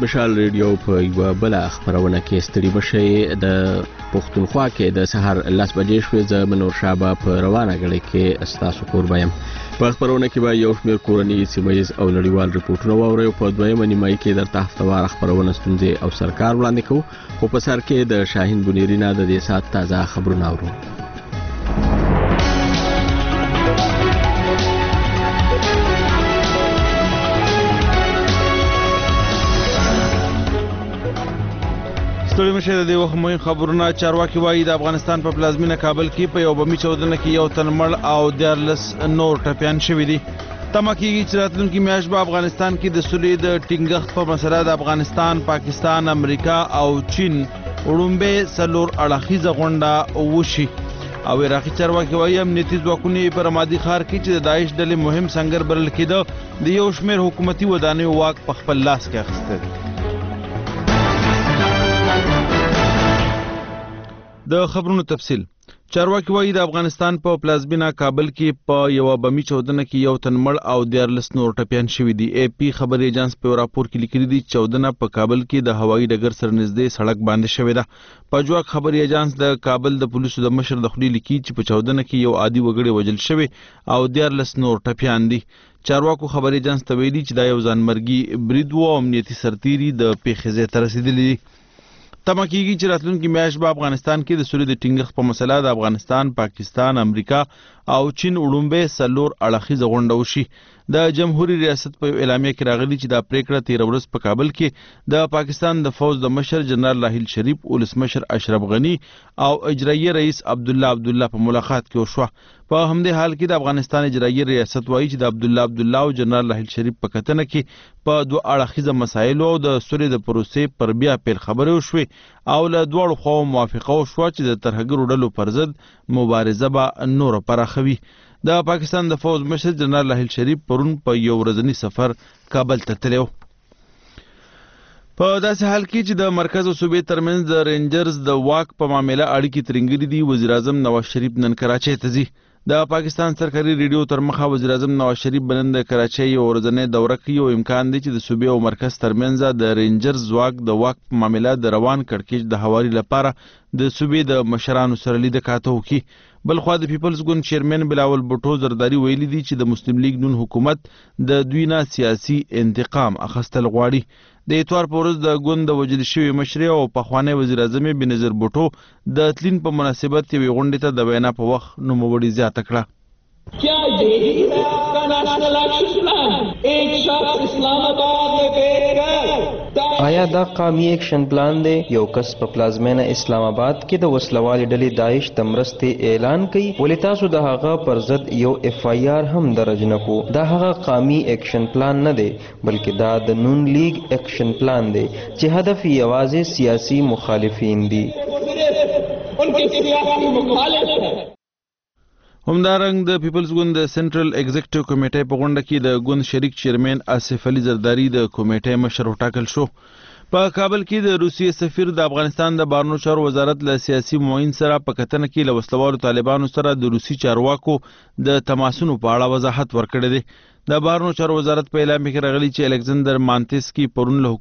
مشال ریډیو په یوه بله خپرونه کې ستړي مشئ. د پښتونخوا کې د سهار 10 بجې شوې. زه منور شاه به په روانه غړي کې ستاسو کوربه یم. په خپرونه کې به یو شمېر کورني سیمهییز او نړیوال رپورټونه واورئ. په دویمه نیمایي کې درته هفتهواره خپرونه ستونزې او سرکار وړاندې کوو، خو په سر کې د شاهین بنيري نه د دې ساعت تازه خبرونه اورو. ستړي مشه د دې وخت مهم خبرونه. چارواکي وایي د افغانستان په پلازمینه کابل کې په یو بمي چاودنه کې یو تن مړ او 14 نور ټپیان شوي دي. تمه کېږي چې راتلونکي میاشت به افغانستان کې د سولې د ټینګښت په مسله د افغانستان، پاکستان، امریکا او چین وړومبې څلور اړخیزه غونډه وشي. او عراقي چارواکي وایي امنیتي ځواکونه په رمادي ښار کې چې د داعش ډلې مهم سنګر بلل کېده د یو شمېر حکومتي ودانیو واک په خپل لاس کې اخیستی دی. د خبرونو تفصیل. چارواکي وایي د افغانستان په پلازمینه کابل کې په یو بمي چاودنه کې یو تن مړ او 14 نور ټپیان شوي دي. اے پی خبري ایجنس په راپور کې لیکلي دي چې چاودنه په کابل کې د هوایي ډګر سره نږدې سړک باندې شوې ده. په جواک خبري ایجنس د کابل د پولیسو د مشر د خولي لیکي چې په چاودنه کې یو عادي وګړی وژل شوی او 14 نور ټپیان دي. چارواکو خبري ایجنس ته ویلي چې دا یو ځانمرګي برید و او امنیتي سرتیري د پیښې ځای ته رسېدلي دي. تمه کېږي چې راتلونکي میاشت به افغانستان کې د سولې د ټینګښت په مسله د افغانستان، پاکستان، امریکا او چین وړومبې څلور اړخیزه غونډه وشي. د جمهوریت ریاست په اعلامیه کې راغلي چې دا پریکړه 13 ورځ په کابل کې د پاکستان د فوج د مشر جنرال راحیل شریف، ولسمشر اشرف غنی او اجرایي رئیس عبدالله په ملاقات کې وشوه. په همدې حال کې د افغانستان اجرایي ریاست وایي چې د عبدالله او جنرال راحیل شریف په کتنه کې په دوه اړخیزه مسایلو او د سولې د پروسې پر بیا پیل خبرې وشوې او له دواړو خواو موافقه وشوه چې د ترهګرو ډلو پر ضد مبارزه به نوره پراخوي. د پاکستان د فوج مشر جنرال راحیل شریف پرون په یو ورځني سفر کابل ته تللی و. په داسې حال کې چې د مرکز او صوبې ترمنځ د رینجرز د واک په معامله اړیکې ترنګلې دي، وزیر اعظم نواز شریف نن کراچۍ ته ځي. د پاکستان سرکاري ریډیو تر مخه وزیر اعظم نواز شریف بنن د کراچۍ یو ورځنۍ دوره کوي او امکان دی چې د صوبې او مرکز ترمنځ د رینجرز ځواک د واک په معامله د روان کړکېچ د هواري لپاره د صوبې د مشرانو سره لیده کاته وکړي. بلخوا د پیپلز ګوند چیرمن بلاول بوټو زرداری ویلي دي چې د مسلم لیگ نون حکومت د دوی نه سیاسي انتقام اخیستل غواړي. د اتوار په ورځ د ګوند د وژل شوي مشر او پخوانی وزیر اعظم بنظیر بوټو د تلین په مناسبت یوې غونډې ته د وینا په وخت نوموړي زیاته کړه. क्या यही है आपका नेशनल एक्शन प्लान? एक शख्स इस्लामाबाद में बैठकर आया دا قومي action plan دی یو کس په پلازمینه اسلام آباد کې د وسلوالې ډلې داعش د مرستې اعلان کوي ولې تاسو د هغه پر ضد یو اف آی آر هم درج نه کو. دا هغه قومي action plan نه دی بلکې دا د نون لیگ action plan دی چې هدف یوازې سیاسي مخالفین دي. उनके सियासी मुखालिफ है. همدارنګ د پیپلز ګوند د سنټرل ایگزیکټیو کمیټې په غونډه کې د ګوند شریک چیرمن آصف علي زرداری د کمیټې مشر وټاکل شو. په کابل کې د روسیې سفیر د افغانستان د بهرنیو چارو وزارت له سیاسي معین سره په کتنه کې له وسلوالو طالبانو سره د روسي چارواکو د تماسونو په اړه وضاحت ورکړی دی. د بهرنیو چارو وزارت په اعلامیه کې راغلي چې الکسندر مانتسکي پرون له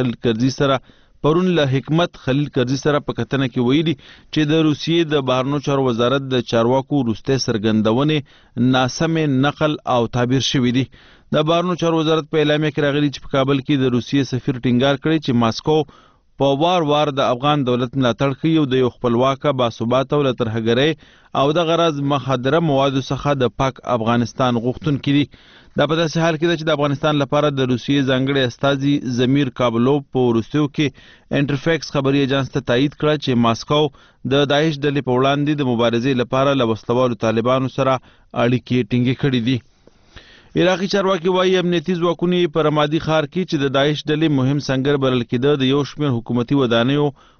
حکمت خلیل کرزي سره په کتنه کې ویلي چې د روسیې د بهرنیو چارو وزارت د چارواکو وروستۍ څرګندونې ناسمې نقل او تعبیر شوي دي. د بهرنیو چارو وزارت په اعلامیه کې راغلي چې په کابل کې د روسیې سفیر ټینګار کړی چې ماسکو په وار د افغان دولت ملاتړ کوي او د یو خپلواکه باثباته او له ترهګرۍ او د غرض مخدره موادو څخه د پاک افغانستان غوښتونکي دي. دا په داسې حال کې ده چې د افغانستان لپاره د روسیې ځانګړي استازي زمیر کابلوف په وروستیو کې انټرفیکس خبري ایجنس ته تایید کړه چې ماسکو د داعش ډلې په وړاندې د مبارزې لپاره له وسلوالو طالبانو سره اړیکې ټینګې کړې دي. عراقي چارواکي وایي امنیتي ځواکونه په رمادي ښار کې چې د داعش ډلې مهم سنګر بلل کېده د یو شمېر حکومتي ودانیو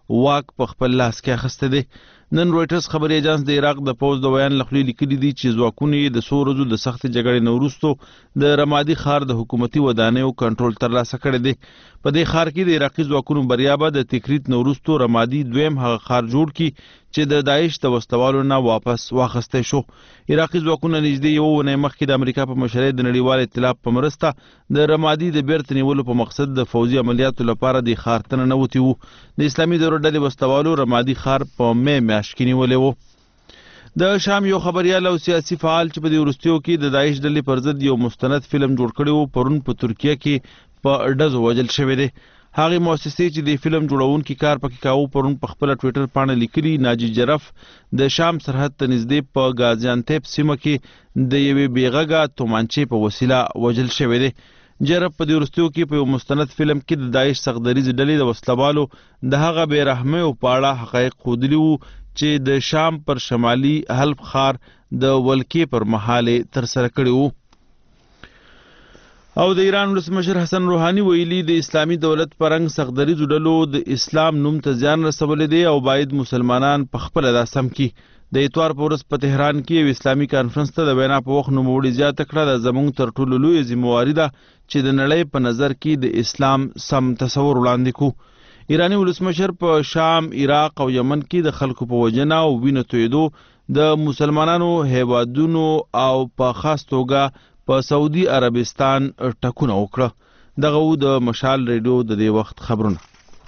واک په خپل لاس کې اخیسته دی. نن رويټرز خبري ایجنس د عراق د پوز د بیان لخوا لیکلي دي چې ځواکونه د 100 ورځو د سخت جګړې نه وروسته د رمادي ښار د حکومتي ودانیو کنټرول ترلاسه کړی دی. په دې ښار کې د عراقي ځواکونو بریا به د تکریت نه وروسته رمادي دویم هغه ښار جوړ کړي چې د داعش د وسلوالو نه واپس واخیستی شو. عراقي ځواکونه نږدې یوه اونۍ مخکې د امریکا په مشرۍ د نړیوال ائتلاف په مرسته د رمادي د بیرته نیولو په مقصد د فوزي عملیاتو لپاره د ښار ته ننوتي وو. د اسلامي دورې ډلې وسلوالو رمادي ښار په مې میاشت کې نیولی و. د شام یو خبريال او سیاسي فعال چې په دې وروستیو کې د داعش ډلې پر ضد یو مستند فلم جوړ کړی و پرون په ترکیه کې په ډزو وژل شوی دی. هغه مؤسسې چې د فلم جوړونکي کار پکې کاوه پرون په خپل ټویټر باندې لیکلي ناجی جرف د شام سرحد ته نږدې په غازیانتیپ سیمه کې د یوې بېغږه تومانچې په وسیله وژل شوی دی. جرف په دې وروستیو کې په یو مستند فلم کې د داعش سختدریزې ډلې د وسلوالو د هغه بېرحمیو په اړه حقایق ښودلي وو چې د شام پر شمالي حلب ښار د ولکې پر مهال ترسره کړی وو. او د ایران ولسمشر حسن روحاني ویلي د اسلامي دولت په رنګ سختدریزو ډلو د اسلام نوم ته زیان رسولی دی او باید مسلمانان په خپله دا سم کړي. د اتوار په ورځ په تهران کې یو اسلامي کانفرنس ته د وینا په وخت نوموړي زیاته کړه د زموږ تر ټولو لویه ذمهواري ده چې د نړۍ په نظر کې د اسلام سم تصور وړاندې کړو. ایراني ولسمشر په شام، عراق او یمن کې د خلکو په وژنه او وینو تویدو د مسلمانانو هیوادونو او په خاص توګه په سعودي عربستان ټکونه وکړه. دغه و د مشال ریډیو د دې وخت خبرونه.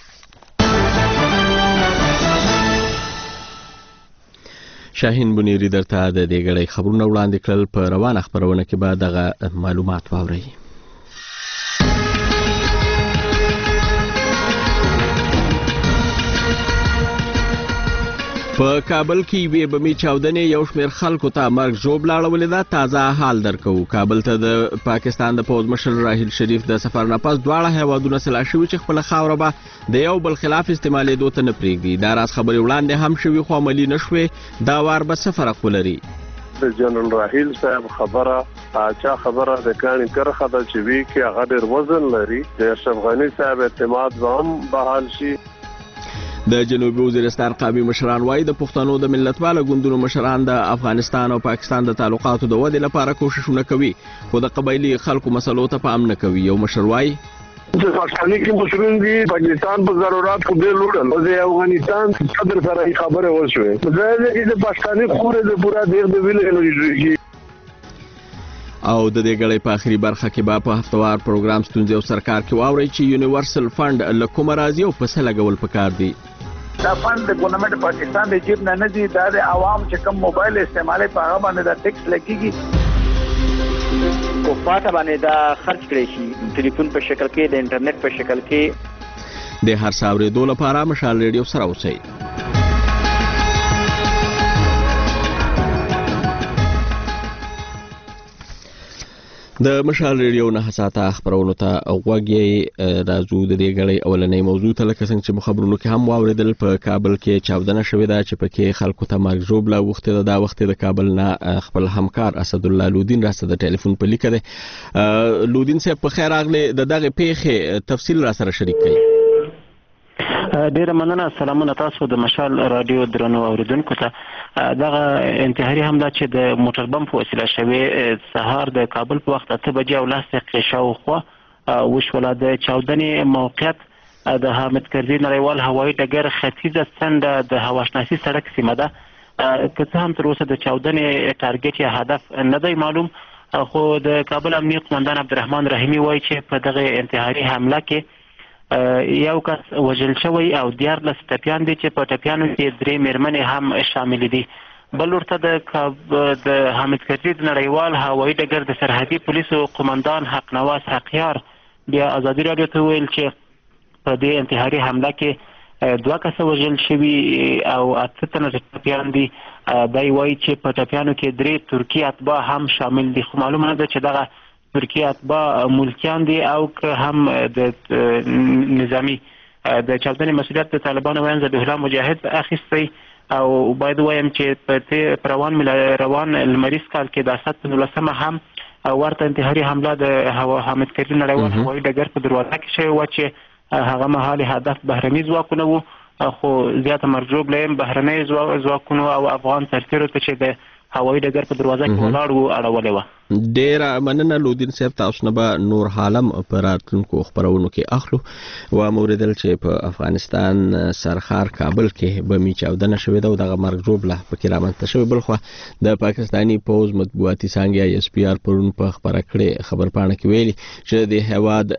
شاهین بنيري درته د دې غړې خبرونه وړاندې کړل. په روانه خبرونه کې به دغه معلومات واورئ. په کابل کې یوې بمي چاودنې یو شمېر خلکو ته مرګ ژوبله اړولې ده. تازه حال درکوو. کابل ته د پاکستان د پوځ مشر راحیل شریف د سفر نه پس دواړه هیوادونه سلا شوي چې خپله خاوره به د یو بل خلاف استعمالېدو ته نه پرېږدي. دا راز خبرې وړاندې هم شوي خو عملي نه شوې. دا وار به څه فرق ولري؟ د جنرال راحیل صاحب خبره چا خبره د کاڼي کرخه ده چې وی کې هغه ډېر وزن لري. د اشرف غني صاحب اعتماد به هم بحال شي. د جنوبي وزیرستان قومي مشران وایي د پښتنو د ملتپاله ګوندونو مشران د افغانستان او پاکستان د تعلقاتو د ودې لپاره کوششونه کوي خو د قبایلي خلکو مسلو ته پام نه کوي. یو مشر وایي د پاکستاني کې مشران دي پاکستان په ضرورت خو ډېر لوړل د افغانستان صدر سره خبره وشوه د پاکستاني خوره د پورا دیغ د ویل انرژي. او د دې غړې په اخري برخه کې به په هفتوار پروګرام ستونزې او سرکار کې واورئ چې یونیورسل فند له کومه راځي او په څه لګول پکار دي. دا فند د ګورنمنت پاکستان د جیب نه دي. دا د عوام چې کوم موبایل استعمالي په هغه باندې دا ټیکس لګیږي او پاته باندې دا خرج کړي شي ټلیفون په شکل کې د انټرنیټ په شکل کې. د هر څاورې دوه لپاره مشال ریډیو سره اوسئ. د مشال ریډیو نه ساته خبرونو ته غوږ یې راځو. د دې غړې اولنۍ موضوع ته لکه څنګه چې خبرونو کې هم واوریدل په کابل کې چاودنه شوې ده چې پکې خلکو ته مرګ ژوبله وخته ده. دا وخت د کابل نه خپل همکار اسد الله لودین راسته د ټلیفون په لیکه ده. لودین صاحب په خیر راغلی. د دغه پیښې تفصیل را سره شریک کړئ. ډیره مننه. سلامونه تاسو د مشال رادیو درنو اوریدونکو ته. دغه انتحاري حمله چې د موټر بم په وسیله شوې سهار د کابل په وخت 8 بجې او 10 دقیقې شاوخوا وشوله. د چاودنې موقعیت د حامد کرزي نړیوال هوایي ډګر ختیځه څنډه د هواشناسي سړک سیمه ده. که څه هم تر اوسه د چاودنې ټارګټ یا هدف نه دی معلوم خو د کابل امنیه قومندان عبدالرحمن رحیمي وایي چې په دغه انتحاري حمله کې یو کس وژل شوی او 14 ټپیان دي چې په ټپیانو کې 3 مېرمنې هم شامل دي. بل ورته د حامد کرزي د نړیوال هوایي ډګر د سرحدي پولیسو قومندان حق نواز حقیار بیا ازادي راډیو ته ویل چې په دې انتحاري حمله کې 2 کسه وژل شوي او 8 تنه ټپیان دي. دا وایي چې په ټپیانو کې 3 ترکي اتباع هم شامل دي خو معلومه ده چې دغه ترکي اتباع ملکیان دي او که هم د نظامی. د چاودنې مسؤلیت د طالبانو ویاند ذبیح الله مجاهد اخیستی او باید وایم چې په روان لمریز کال کې د اسد په 19 هم ورته انتحاري حمله د حامد کرزي نړیوال هوایي ډګر په دروازه کې شوې وه چې هغه مهال هدف بهرني ځواکونه وو خو زیاته مرجوب لیم بهرنۍ ځواکونو او افغان سرتیرو ته چې د هوایي ډګر په دروازه کې ولاړ وو اړولې وه. ډیره مننه لودین صاحب، تاسو نه به نور حالم په راتلونکو خبرونو کې اخلو. و موردل چې په افغانستان سرخار کابل کې بمي چاودنه شوې ده او دغه مرګ جوړه پکې رامنځته شوې. بلخو د پاکستاني پوز مطبوعاتي څانګه اس پی آر پرون په خبره کړې خبر پاڼه کې ویلي چې د هواد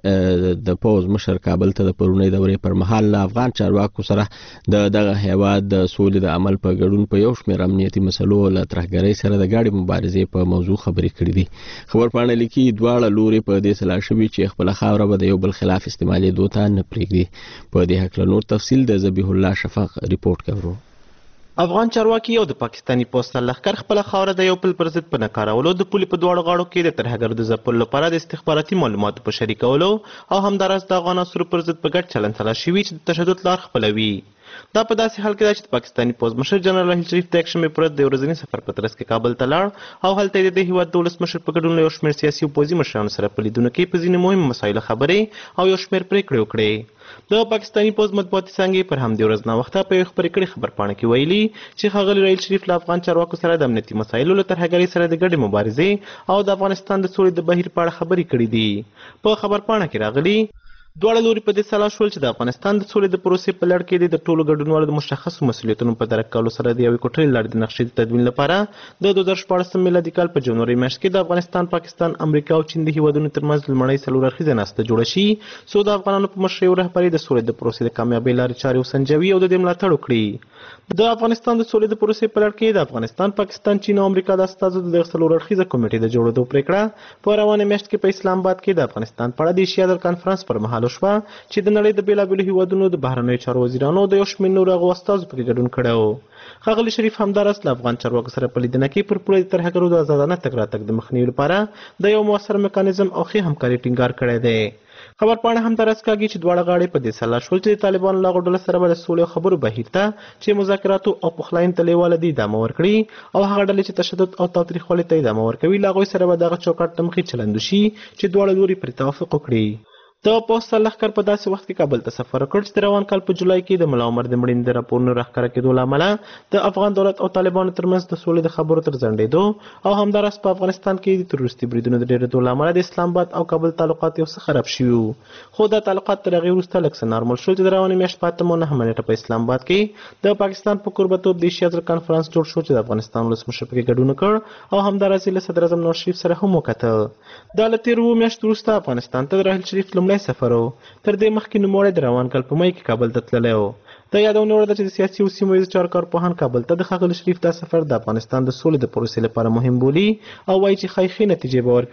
د پوز مشر کابل ته د پرونی دورې پر مهال افغان چارواکو سره دغه هواد د سولې د عمل په ګډون په یو شمېر امنیتي مسلو له ترهګرۍ سره د ګاډي مبارزې په موضوع خبرې کړې. خبر پاڼه لیکي دواړه لوري په دې سلا شوي چې خپل خاوره به د یو بل خلاف استعمالي دوته نه پرېږدي. په دې حق له نور تفصیل د ذبیح الله شفق ریپورت کوي. افغان چارواکي او د پاکستاني پوسټ لښکر خپل خاوره د یو بل پر ضد په نکارولو د پولې په دواړو غاړو کې د ترهګر د ځپلو لپاره د استخباراتي معلوماتو په شریکولو او همداراز د افغان عسکرو پر ضد په ګډ چلن تلا شوي چې د تشدد لار خپلوي. دا په داسې حال کې ده چې د پاکستاني پوز مشر جنرال راحیل شریف د یکشنبې پر ورځ د ورځني سفر په ترڅ کې کابل ته لاړ او هلته یې د هېواد د ولسمشر په ګډون له یو شمېر سیاسي او پوځي مشرانو سره په لیدونو کې په ځینې مهمو مسایلو خبرې او یو شمېر پرېکړې وکړې. د پاکستاني پوز مطبوعاتي څانګې پر همدې ورځ ناوخته په یو خپرې کړې خبر پاڼه کې ویلي چې ښاغلي راحیل شریف له افغان چارواکو سره د امنیتي مسایلو له ترهګرۍ سره د ګډې مبارزې او د افغانستان د سولې د بهیر په اړه خبرې کړې دي. په خبر پاڼه کې راغلي دواړه لوري په دې سلا شول چې د افغانستان د سولې د پروسې په لړ کې د ټولو ګډونوالو د مشخصو مسؤلیتونو په درک کولو سره د یوې کوټرې لړ د نقشې د تدوین لپاره د 2014 میلادي کال په جنوري میاشت کې د افغانستان، پاکستان، امریکا او چین د هیوادونو ترمنځ لومړی څلور اړخیزه ناسته جوړه شي څو د افغانانو په مشرۍ او رهبرۍ د سولې د پروسې د کامیابۍ لارې چارې وسنجوي او د دې ملاتړ وکړي. د افغانستان د سولې د پروسې په لړ کې د افغانستان، پاکستان، چین او امریکا د استازو د څلور اړخیزه کمیټې د جوړېدو پرېکړه په روانه میاشت کې په اسلام آباد کې د افغانستان په اړه د ایشیا د کانفرنس پر مهال وشوه چې د نړۍ د بیلابیلو هیوادونو د بهرنیو چارو وزیرانو د یو شمېر نورو هغو استازو پکې ګډون کړی و. ښاغلي شریف همداراز له افغان چارواکو سره په لیدنه کې پر پوره د ترهګرو د ازادانه تګ راتګ د مخنیوي لپاره د یو مؤثر میکانیزم او ښې همکاري ټینګار کړی دی. خبر پاڼه همداراز کاږي چې دواړه غاړې په دې سلا شول چې د طالبانو له هغو ډلو سره به د سولې او خبرو بهیر ته چې مذاکراتو او پخلاینې ته لیواله دي ادامه ورکړي او هغه ډلې چې تشدد او تاوتریخوالي ته ادامه ورکوي له هغوی سره به دغه چوکاټ ته مخې چلند وشي چې دواړه لوري پرې توافق وکړي. د پوسټ لښکر په داسې وخت کې کابل ته سفر وکړ چې د روان کال په جولای کې د ملا عمر د مړینې د راپورونو راښکاره کېدو له امله د افغان دولت او طالبانو ترمنځ د سولې د خبرو تر ځنډېدو او همداراز په افغانستان کې د تروریستي بریدونو د ډېرېدو له امله د اسلام آباد او کابل تعلقات یو څه خراب شوي وو. خو دا تعلقات تر هغې وروسته لږ څه نارمل شول چې د روانې میاشتې په 8 او 9 نیټه په اسلام آباد کې د پاکستان په کوربهتوب د ایشیا کانفرنس جوړ شو چې د افغانستان ولسمشر پکې ګډون وکړ او همداراز یې له صدر اعظم نواز شریف سره هم وکتل. دا له تېرو میاشتو وروسته افغانستان ته د راحیل شریف لومړی سفر و. تر دې مخکې نوموړی د روان کال په مای کې کابل ته تللی و. د یادونه وړ ده چې د سیاسي او سیمه ییزو چارو کارپوهان کابل ته د ښاغلي شریف دا سفر د افغانستان د سولې د پروسې لپاره مهم بولي او وایي چې ښایي ښې نتیجې به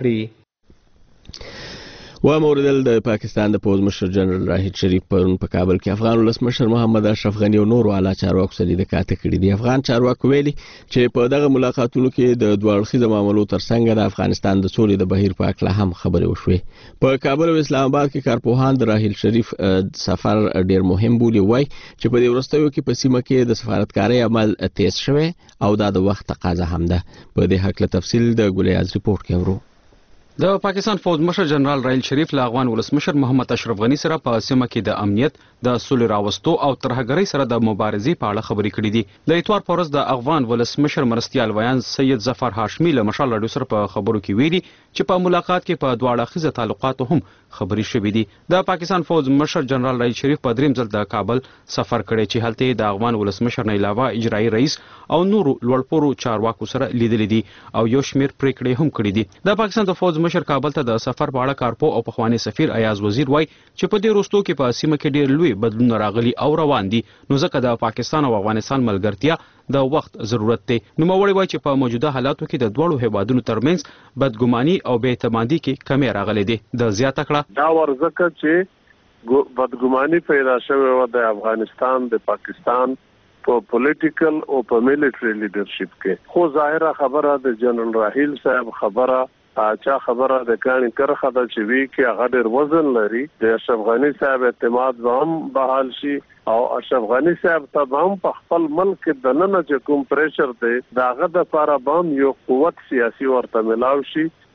ورکړي. و موردل د پاکستان د پوز مشر جنرال راحیل شریف پرون په کابل کې افغان ولسمشر محمد اشرف غنی او نورو اعلی چارواکو سره د کاته کړي دي. افغان چارواکو ویلي چې په دغه ملاقاتونو کې د دوه اړخیزو معاملو ترڅنګ د افغانستان د سولې د بهیر په اړه هم خبرې وشوې. په کابل او اسلام آباد کې کارپوهان د راحیل شریف سفر ډیر مهم بولي، وایي چې په دې وروستیو کې په سیمه کې د سفارتکارۍ عمل تیز شوی او دا د وخت تقاضا هم ده. په دې حق له تفصیل د ګلیاز ریپورت کې ورو. د پاکستان فوج مشر جنرال راحیل شریف له افغان ولسمشر محمد اشرف غنی سره په سیمه کې د امنیت، د سولې راوستو او ترهګرۍ سره د مبارزې په اړه خبرې کړې دي. د اتوار په ورځ د افغان ولسمشر مرستیال ویان سید ظفر هاشمي له مشال راډیو سره په خبرو کې ویلي چې په ملاقات کې په دواړه اړخیزه تعلقاتو هم خبرې شوې دي. د پاکستان فوج مشر جنرال راحیل شریف په دریم ځل د کابل سفر کړی چې هلته د افغان ولسمشر نه علاوه اجرایي رئیس او نورو لوړپوړو چارواکو سره لیدلې دي او یو شمېر پریکړې هم کړې دي. د پاکستان د فوج مشر کابل ته د سفر په اړه کارپو او پخوانی سفیر ایاز وزیر وایي چې په دې وروستو کې په سیمه کې ډېر لوی بدلونونه راغلي او روان دي، نو ځکه د پاکستان او افغانستان ملګرتیا د وخت ضرورت دی. نوموړی وایي چې په موجوده حالاتو کې د دوړو هیوادونو ترمنځ بدګماني او بې اعتمادي کې کمی راغلی دی. د زیاته کړه دا ورځکه چې بدګماني پیدا شوې و د افغانستان د پاکستان په پولیټیکل او په میلیټري لیډرشپ کې. خو ظاهره خبره د جنرال راحیل صاحب خبره چا خبره د کانی کرخه د چې وی کې هغه ډېر وزن لري. د اشرف غنی صاحب اعتماد به هم بحال شي او اشرف غنی صاحب ته هم په خپل ملک د نن چې کوم پریشر دی داغه د لپاره به یو قوت سیاسي ورته ملاو شي او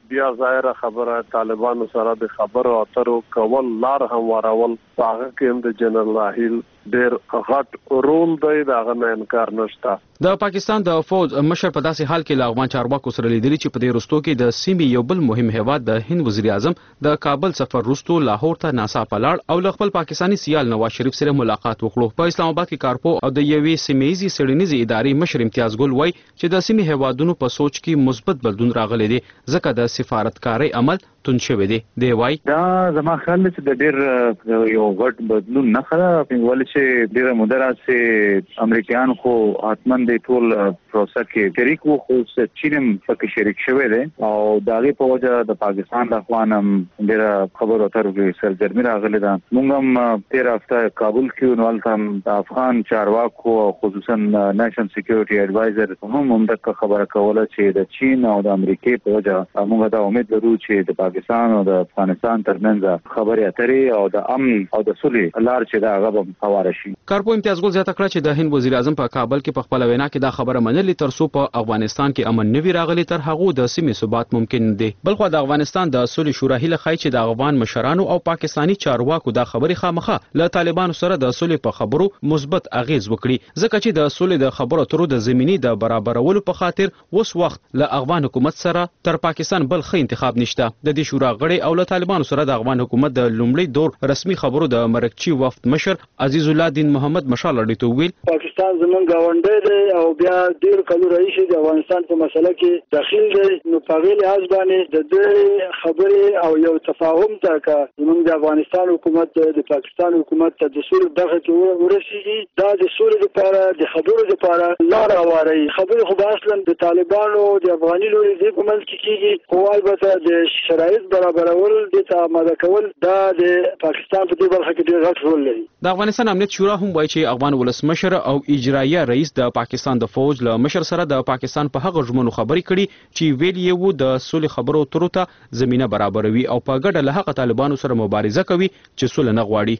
بیا ظاهره خبره طالبانو سره د خبرو اترو کول لار هم ورول هغه کې هم د جنرال راحیل ډېر غټ رول دی دا غو انکار نشته. د پاکستان د فوج مشر په داسې حال کې له افغان چارواکو سره لیدلی چې په دې رستو کې د سیمې یو بل مهم هیواد د هند وزیر اعظم د کابل سفر رستو لاهور ته ناڅاپه لاړ او له خپل پاکستانی سیال نواز شریف سره ملاقات وکړو. په اسلام آباد کې کارپو او د یوې سیمېزي سړنیزي ادارې مشر امتیاز ګل وای چې د سیمې هیوادونو په سوچ کې مثبت بدلون راغلی دی ځکه د سفارتکارۍ عمل تون شوی دی. دی وای دا زما خیال دی چې د ډېر یو غټ بدلون نه خره ولې چې ډېر مدرا سي امریکایان خو حتمن د ټول پروسه کې شریک وو خو چین پکې شریک شوی دی او داغه په وجه د پاکستان د اخوانم ډېر خبرو اترو کې سرګرمي راغلی ده. موږ هم 13 هفته کابل کې ونوالتم د افغان چارواکو خصوصا نېشنل سکیورټي اډوایزر هم دغه خبره کوله چې د چین او د امریکای په وجه موږ دا امید لرو چې د پاکستان او د افغانستان ترمنځ خبرې اترې او د امن او د صلح لار چې دا غو هواره شي. کارپو امتیاز ګل زیاته کړه چې د هند وزیر اعظم په کابل کې په خپل وینا کې دا خبره منلې تر څو په افغانستان کې امن نوي راغلي تر هغه د سیمې ثبات ممکن دی. بلخو د افغانستان د صلح شورا هله خای چې د افغان مشرانو او پاکستانی چارواکو د خبرې خامخه له طالبانو سره د صلح په خبرو مثبت اغیز وکړي ځکه چې د صلح د خبرو اترو د زمینی د برابرولو په خاطر اوس وخت له افغان حکومت سره تر پاکستان بل ښه انتخاب نشته. د دې شورا غړي او له طالبانو سره د افغان حکومت د لومړي دور رسمي خبرو د مرکچی وفد مشر عزیز الله دین محمد مشال اړیته ویل پاکستان زمونږ غونډه دی او بیا ډیر کلو رئیس د افغانستان په مسله کې داخل دی نو په غیر از باندې د دې خبرې او یو تفاهم تاکه زمونږ د افغانستان حکومت د پاکستان حکومت ته د سولې دغه کې ورسیږي دا د سولې لپاره د خبرو لپاره لار هواري خبرې خو اصلا د طالبانو د افغاني لوري د کومل کېږي خو البته د شرایط برابرول د آماده کول دا د پاکستان په دې برخه کې ډېر غټ رول لري. د افغانستان امنیت شورا هم وایي چې افغان ولسمشر او اجرایه رئیس د پاکستان د فوج له مشر سره د پاکستان په هغه ژمنو خبرې کړي چې ویل یې وو د سولې خبرو اترو ته زمينه برابروي او په ګډه له هغه طالبانو سره مبارزه کوي چې سولې نه غواړي.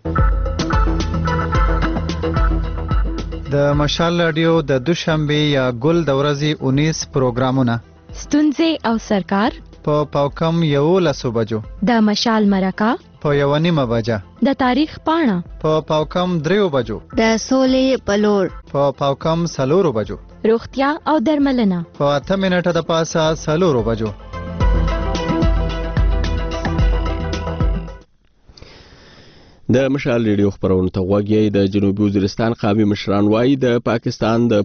د مشال رادیو د دوشنبه یا ګل د ورځې 19 پروګرامونه ستونزې او سرکار په پاوکم 11 بجو د مشال مرکه په 1:30 بجه د تاریخ پاڼه په پاوکم 3 بجو د سولې بلور په پاوکم 4 بجو روغتیا او درملنه په 8 منټه د پاسه 4 بجو. د مشال ریډیو خبرونه ته غوږی د جنوبي وزیرستان قومي مشران وایي د پاکستان د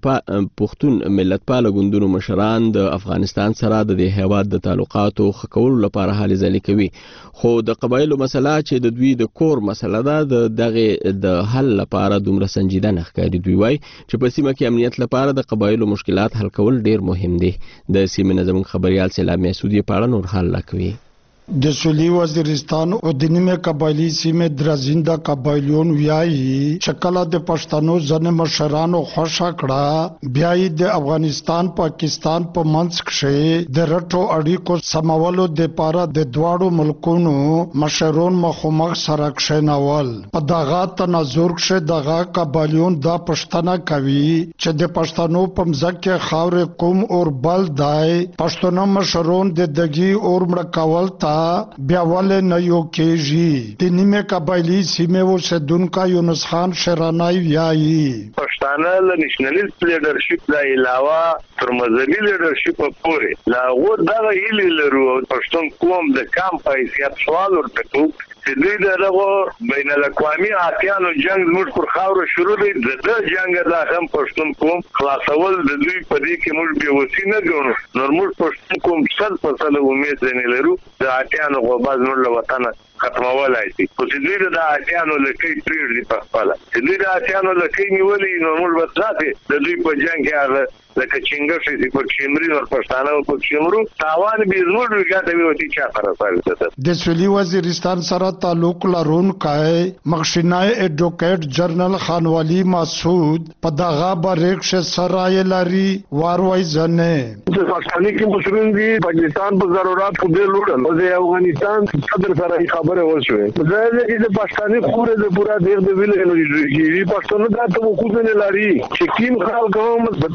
پښتون ملتپال ګوندونو مشران د افغانستان سره د دې هیواد د تعلقاتو ښه کولو لپاره هلې ځلې کوي خو د قبایلو مسله چې د دوی د کور مسله ده د دغه د حل لپاره دومره سنجیده نه ښکاري. دوی وایي چې په سیمه کې امنیت لپاره د قبایلو مشکلات حل کول ډیر مهم دي. د سیمې نظم خبريال سلام مسعودي په اړه نور حل کوي. د سولی وزیرستان او د نیمه قبایلی سیمه درزنده قبایلیون ویایي شکل د پښتنو ځنه مشرانو خوشا کړه بیاي د افغانستان پاکستان په منځ کې د رټو اړیکو سمولو د پاره د دواړو ملکونو مشرون مخمخ سره کښینول په دغه تناظر کې دغه قبایلیون د پښتنه کوي چې د پښتنو په مځکه خاور کوم اور بل دای پښتنو مشرون د دګي اور مړ کول تا بیا ولې نه یو کېږي. د نیمه قبایلی سیمه اوسیدونکو یونس خان شرانای ویایي پښتانه له نېشنلیست لیډرشپ لا علاوه تر مذهبي لیډرشپ پورې لا و دغه هیلې لرو پښتون قوم د کام په حیثیت سوال ورته کوو چې دوی دغه بین الاقوامي اتیانو جنگ موږ پر خاور شروع دی د جنگ د هم پښتون قوم خلاصول د دوی په دې کې موږ به وسینه ګورو نور موږ پښتون قوم 100% امید نه لرو د اتیانو غوباز نور له وطن ختمولای شي خو چې دوی د اتیانو لکې پریږدي په خپل چې دوی د اتیانو لکې نیولې نو موږ به ذاته د دوی په جنگ کې لکه څنګه چې په کیمري او پښتانه او په کیمرو تاوان به زموږ وګاته وي چې چا فرصت د سولی وزیرستان سره تعلق لرونکي مخشنای اډوکیټ جنرال خانوالی مسعود په دغه بریښ سره لري واروي ځنه د پاکستاني کې مشرون دي پاکستان په ضرورت خو دې لوړل د افغانستان صدر سره خبره وشوه زه د پاکستاني خور د پورا دغه د ویل نه پښتون دا ته وکړل لري چې کیم خلک هم د پښتون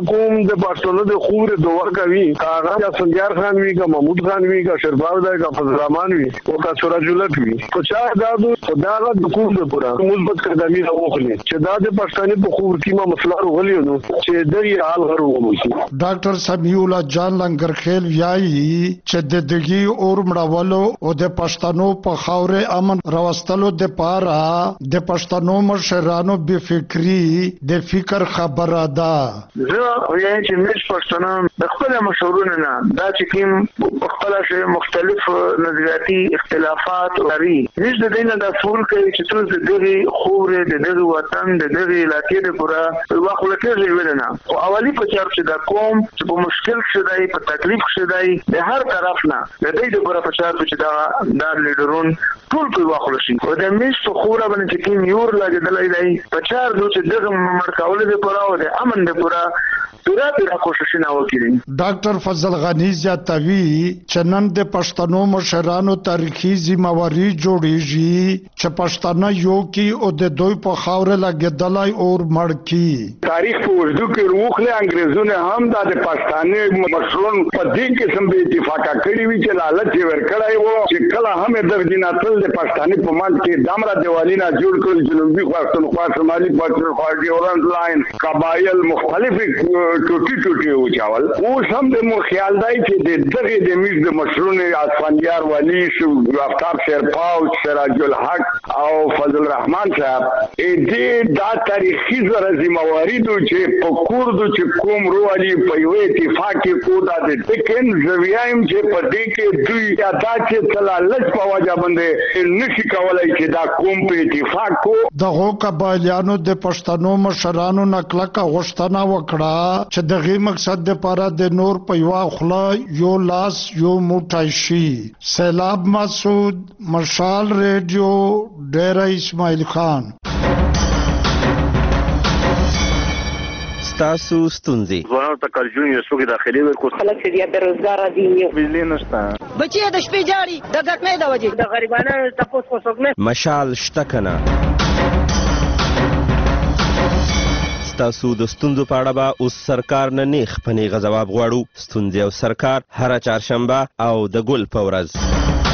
کوم د پښتنو د خور دوه کوي هغه یا سنجار خان وی کا محمود خان وی کا شرباو دای کا فضل الرحمن وی او کا سراج الحق وی په چا دا د کوم د پورا مثبت قدمي راوخلي چې دا د پښتني په خور کې ما مسله غلي نو چې د یې حال غرو ومشي. ډاکټر سمیع الله جان لنګرخیل وایي چې د دګي اور مړولو او د پښتنو په خاورې امن راوستلو د پاره د پښتنو مشرانو به فکری د فکر خبره ده. زه وایم چې مش پښتنو د خپل مشورونه نه دا چې کوم خپل شی مختلف نظریاتي اختلافات لري هیڅ د دینه د ټول کوي چې ټول د دغه خورې د دغه وطن د دغه علاقې د پورا وخت لکه ولنه او اولی په چار چې دا قوم چې په مشکل شدای په تکلیف شدای د هر طرف نه د دې د پورا په چار چې دا لیډرون ټول په وخت شي او د مش په خوره باندې چې کوم یور لګیدلای دی په چار چې دغه مرکاول د پورا او د امن د پورا پورا کوشش نه وکړي. ډاکټر فضل غنی زیاتوي چې نن د پښتنو مشرانو تاریخي ذمہواری جوړیږي چې پښتانه یو کې او د دوی په خاور لګیدلای اور مړ کی. تاریخ په اردو کې روخله انګريزونه هم د پښتانه مشرون په دې قسم به اتفاق کړی وی چې لالچ ورکړای وو چې کله هم د دیناتل د پښتانه په مان کې دامرا دیوالینا جوړ کړل جنوبي پښتونخوا شمالي پښتونخوا ډیورنډ لاین قبایل مختلف ټوټي وچاول اوس هم د مو خیال دی چې د دغه د میز د مشرونه اسفندیار ولی شو افتاب شیرپاو سراج الحق او فضل الرحمن صاحب دې دا تاریخي ذمہواری دو چې په کوردو چې کوم روالي په یو اتفاق کې کودا د دکن زویایم چې په دې کې دوی ادا چې تلالچ په وجه باندې نشي کولای چې دا کوم په اتفاق کو دغه قبایلیانو د پښتنو مشرانو نکلکه غوښتنه وکړه چې دغه مقصد لپاره د نور په یو خلا یو لاس یو موټی شي. سیلاب مسعود مشال ریډیو ډیره اسماعیل خان. تاسو ستونزې ځوانانو ته کالجون یو څوک داخلي ورکو خلک چې بیا بیروزګار دي بجلی نشته بچي د شپې جاړي د ګټنې د وجې د غریبانو تاسو کو څوک نه مشال شته کنه تاسو د ستونزو په اړه به اوس سرکار نه نیخ په نیغه ځواب غواړو. ستونزې او سرکار هره چهارشنبه او د ګل په ورځ.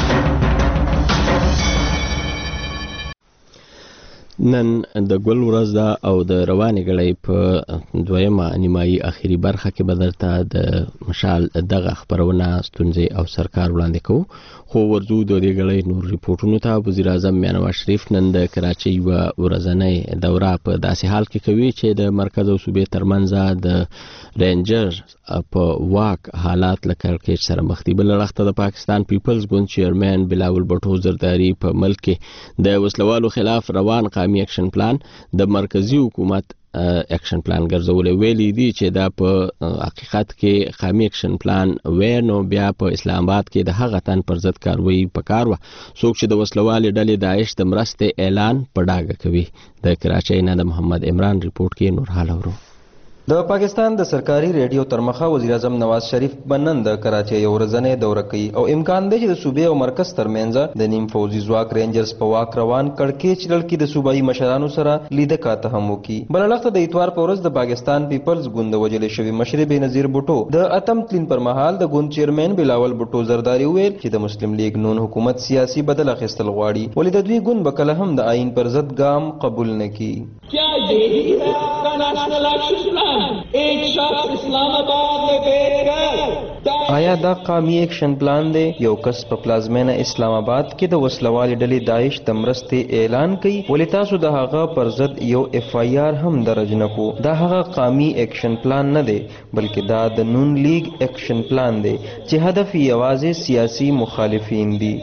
نن د ګل ورځ ده او د روانې غړۍ په دویمه نیمایي اخیری برخه کې به درته د مشال دغه خپرونه ستونزې او سرکار وړاندې کوو. خو ورځو د دې غړۍ نور ریپورټونو ته وزیر اعظم میاں نواز شریف نن د کراچۍ یوه ورځنۍ دوره په داسې حال کې کوي چې د مرکز او صوبې ترمنځ د رینجر په واک حالات له کړکېچ سره مخ دي. بل اړخ د پاکستان پیپلز ګوند چیرمن بلاول بټو زرداری په ملک کې د وسلوالو خلاف روان قومي اکشن پلان د مرکزی حکومت اکشن پلان ګرځولې ویلي دي چې دا په حقیقت کې قومي اکشن پلان وینو بیا په اسلام آباد کې د هغه تن پر ضد کاروي پکار و څوک چې د وسلوالې ډلې داعش د مرستې اعلان په ډاګه کوي. د کراچۍ نه د محمد عمران ریپورت کې نور حال اورو. د پاکستان د سرکاري ریډیو ترمخه وزیر اعظم نواز شریف بنن د کراچۍ یو ورځنۍ دوره کوي او امکان دی چې د صوبې او مرکز ترمنځ د نیم فوجي ځواک رینجرز په واک روان کړکېچ لړ کې د صوبایي مشرانو سره لیده کاته هم وکړي. بل اړخ ته د اتوار په ورځ د پاکستان پیپلز ګوند وجلې شوي مشر بېنظیر بوټو د اتم تلین پر مهال د ګوند چیرمن بلاول بوټو زرداری ویل چې د مسلم لیگ نون حکومت سیاسي بدل اخیستل غواړي ولې د دوی ګوند به کله هم د آئین پر ضد ګام قبول نه کړي. آیا دا قومي اکشن پلان دی؟ یو کس په پلازمینه اسلام آباد کې د وسلوالې ډلې داعش د مرستې اعلان کوي ولې تاسو د هغه پر ضد یو اف آی آر هم درج نه کو. دا هغه قومي اکشن پلان نه دی بلکې دا د نون لیگ اکشن پلان دی چې هدف یوازې سیاسي مخالفین دي.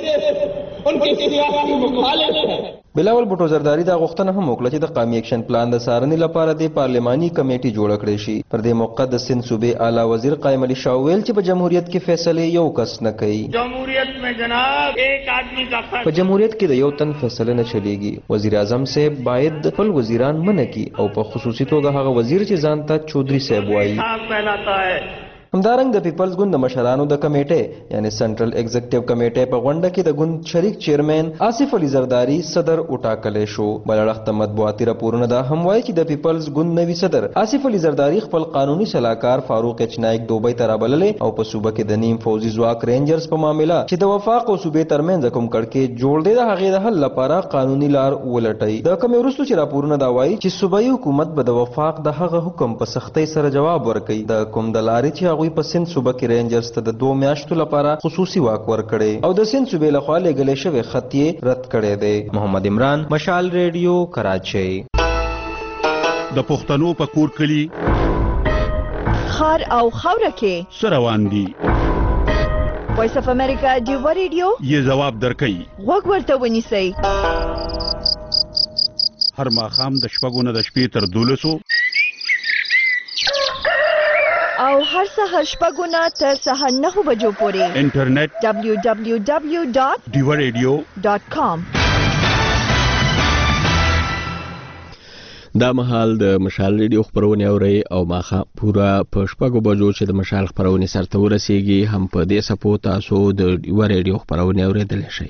بلاول بوټو زرداری دا غوښتنه هم وکړه چې د قومي اکشن پلان د څارنې لپاره د پارلماني کمیټې جوړه کړې شي. پر دې موقع د سند صوبې اعلی وزیر قائم علي شاه ویل چې په جمهوریت کې فیصله یو کس نه کوي. جمهوریت میں جناب ایک آدمی کا په جمهوریت کې د یو تن فیصله نه چلیږي. وزیر اعظم صاحب باید خپل وزیران منع کړي او په خصوصي توګه هغه وزیر چې ځان ته چودھری صاحب وایي. همدارنګ د پیپلز ګوند د مشرانو د کمیټې یعنی سنټرل ایگزیکټیو کمیټې په غونډه کې د ګوند شریک چیرمن آصف علي زرداری صدر وټاکل شو. بل اړخ مطبوعاتي راپورونه دا هم وایي چې د پیپلز ګوند نوي صدر آصف علي زرداری خپل قانوني سلاکار فاروق اچ نایک دوبۍ ته رابللې او په صوبه کې د نیم فوزي ځواک رینجرز په معاملې چې د وفاق او صوبې ترمنځ کوم کړکۍ جوړ دی د هغې د حل لپاره قانوني لار ولټوي. د کومې وروسته چې راپورونه دا وایي چې صوبایي حکومت به د وفاق د هغه حکم په سختۍ سره جواب ورکوي د کوم د لارې چې هغوی په سند صوبه کې رینجرز ته د 2 میاشتو لپاره خصوصي واک ورکړي او د سند صوبې لخوا لېږلی شوی خط یې رد کړی دی. محمد عمران، مشال ریډیو، کراچۍ. د پښتنو په کور کلي خار او خاوره کې څه روان دي؟ وایس اف امریکا ډیوا ریډیو یې ځواب درکوي. غوږ ورته ونیسئ. هر ماښام د 6 نه د شپې تر 12 او هر سهار 6 نه تر سهار 9 بجو پورې انټرنیټ www.diwaradio.com. دا مهال د مشال ریډیو خبرونه اوري او ماخه پورا په 6 بجو چې د مشال خبرونه سرته ورسیږي هم په دې سپو تاسو د ډیوا ریډیو خبرونه اوریدل شي.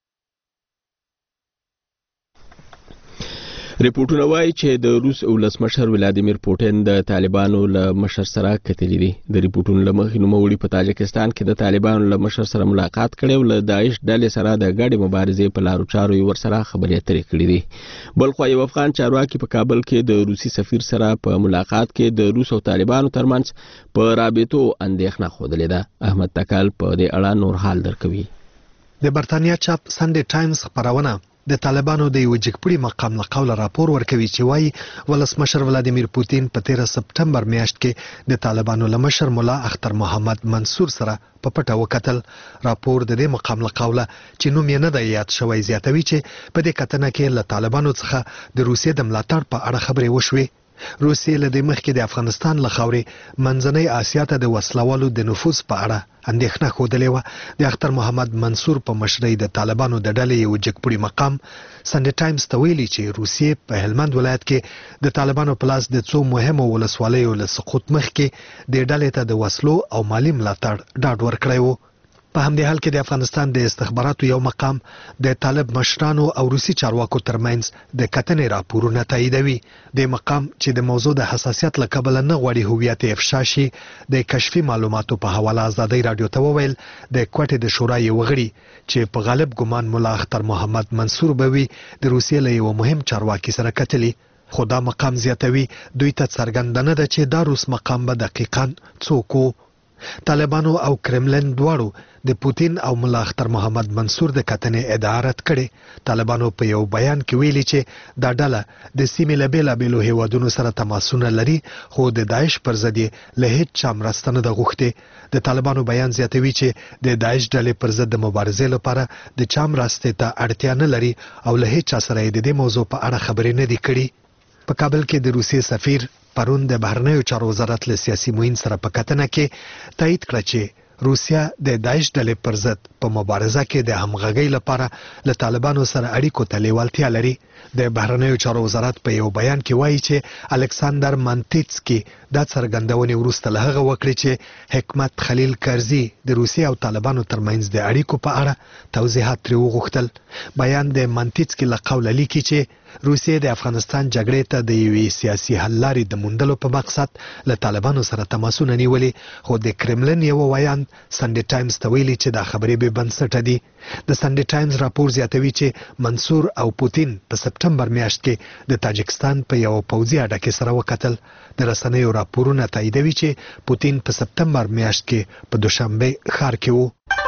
ریپورتونه وایي چې د روس ولسمشر ولادیمیر پوتین د طالبانو له مشر سره کتلي دي. د ریپورتونو له مخې نوموړي په تاجکستان کې د طالبانو له مشر سره ملاقات کړی او له داعش ډلې سره د ګډې مبارزې په لارو چارو یې ورسره خبرې اترې کړې دي. بل خوا یو افغان چارواکي په کابل کې د روسي سفیر سره په ملاقات کې د روس او طالبانو ترمنځ په رابطو اندېښنه ښودلې ده. احمد تکل په دې اړه نور حال درکوي. د برتانیا چاپ سنډي ټایمز خبرونه د طالبانو د یو جګپړي مقام له قوله راپور ورکوي چې وایي ولسمشر ولادیمیر پوتین په 13 سپټمبر میاشت کې د طالبانو له مشر مولا اختر محمد منصور سره په پټه وکتل. راپور د دې مقام له قوله چې نوم یې نه دی یاد شوی زیاتوي چې په دې کتنه کې له طالبانو څخه د روسیې د ملاتړ په اړه خبرې وشوې. روسیې له دې مخکې د افغانستان له خاورې منځنۍ اسیا ته د وسلوالو د نفوذ په اړه اندېښنه ښودلې وه. د اختر محمد منصور په مشرۍ د طالبانو د ډلې یو جګپړي مقام سنډي ټایمز ته ویلي چې روسیې په هلمند ولایت کې د طالبانو په لاس د څو مهمو ولسوالیو له سقوط مخکې د ډلې ته د وسلو او مالی ملاتړ ډاډ ورکړی و. په همدې حال کې د افغانستان د استخباراتو یو مقام د طالب مشرانو او روسي چارواکو ترمنځ د کتنې راپورونه تاییدوي. د مقام چې د موضوع د حساسیت له کبله نه غواړي هویت افشا شي د کشفي معلوماتو په حواله ازادۍ راډیو ته وویل د کوټې د شورا یو غړي چې په غالب ګمان مولا اختر محمد منصور به وي د روسیې له یو مهم چارواکي سره کتلي. خو دا مقام زیاتوي دوی ته څرګنده نه ده چې دا روس مقام به دقیقاً څوک و. طالبانو او کرملن دواړو د پوتین او مولا اختر محمد منصور د کتنې ادعا رد کړې. طالبانو په یو بیان کې ویلي چې دا ډله د سیمې له بېلابېلو هیوادونو سره تماسونه لري خو د داعش پر ضد یې له هیڅ چا مرسته نه ده غوښتې. د طالبانو بیان زیاتوي چې د داعش ډلې پر ضد د مبارزې لپاره د چا مرستې ته اړتیا نه لري او له هیڅ چا سره یې د دې موضوع په اړه خبرې نه دي کړي. په کابل کې د روسیې سفیر پرون د بهرنیو چارو وزارت له سیاسي معین سره په کتنه کې تایید کړه چې روسیا د داعش ډلې پر ضد په مبارزه کې د همغږۍ لپاره له طالبانو سره اړیکو ته لیوالتیا لري. د بهرنیو چارو وزارت په یو بیان کې وایي چې الکساندر مانتیتسکي دا څرګندونې وروسته له هغه وکړې چې حکمت خلیل کرزي د روسیې او طالبانو ترمنځ د اړیکو په اړه توضیحات ترې وغوښتل. بیان د مانتیتسکي له قوله لیکي چې روسیې د افغانستان جګړې ته د یوې سیاسي حل لارې د موندلو په مقصد له طالبانو سره تماسونه نیولي. خو د کرملن یو ویان سنډي ټایمز ته ویلي چې دا خبرې بې بنسټه دي. د سنډي ټایمز راپور زیاتوي چې منصور او پوتین په سپټمبر میاشت کې د تاجکستان په یو پوځي اډه کې سره وکتل. د رسنیو راپورونه تاییدوي چې پوتین په سپټمبر میاشت کې په دوشنبه ښار کې و.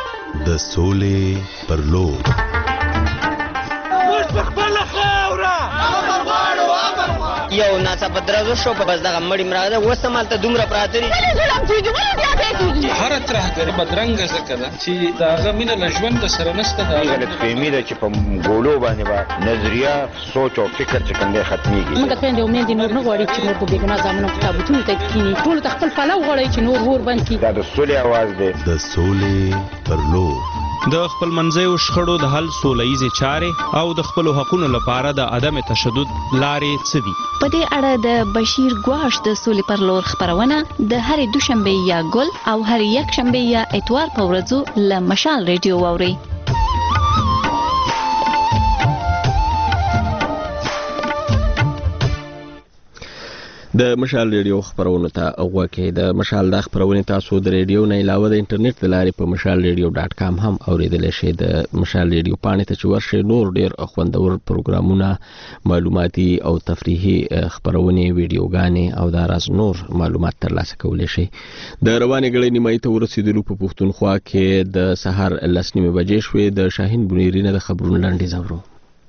د سولې پر لور یو ناڅاپه درزو شو په بس دغه مړی مراده اوس هم هلته دومره پراته دي. هره ترهګري بدرنګه ځکه ده چې د هغه مینه له ژونده سره نشته. غلطفهمي ده چې په ګولو باندې به نظریه سوچ او فکر چې کوم دی ختمیږي. موږ خویندې او میندې نور نه غواړي چې نور په بېګناه زامنو په تابوتونو ته کښېني. ټولو ته خپل پلو غواړي چې نور اور بند کړي. دا د سولې اواز دی. د سولې پر لور د خپل منځیو شخړو د حل سوله ییزې چارې او د خپلو حقونو لپاره د عدم تشدد لارې څه دي. په دې اړه د بشیر ګواش د سولې پر لور خبرونه د هرې دوشنبه یا ګل او هرې یکشنبه یا اتوار په ورځو له مشال ریډیو واورئ. د مشال ریډیو خبرونه ته غوږ کې د مشال د خبرونه تاسو د ریډیو نه علاوه د انټرنیټ د لارې په mashalradio.com هم اوریدلی شئ. د مشال ریډیو پاڼې ته چې ورشئ نور ډیر خوندور پروګرامونه، معلوماتي او تفریحي خبرونه، ویډیوګانې او داراز نور معلومات ترلاسه کولی شئ. د روانې غړي نیمایي ته ورسېدلو په پښتونخوا کې د سهار 10:30 بجې شوې. د شاهین بنيري نه د خبرونو لاندې زورو.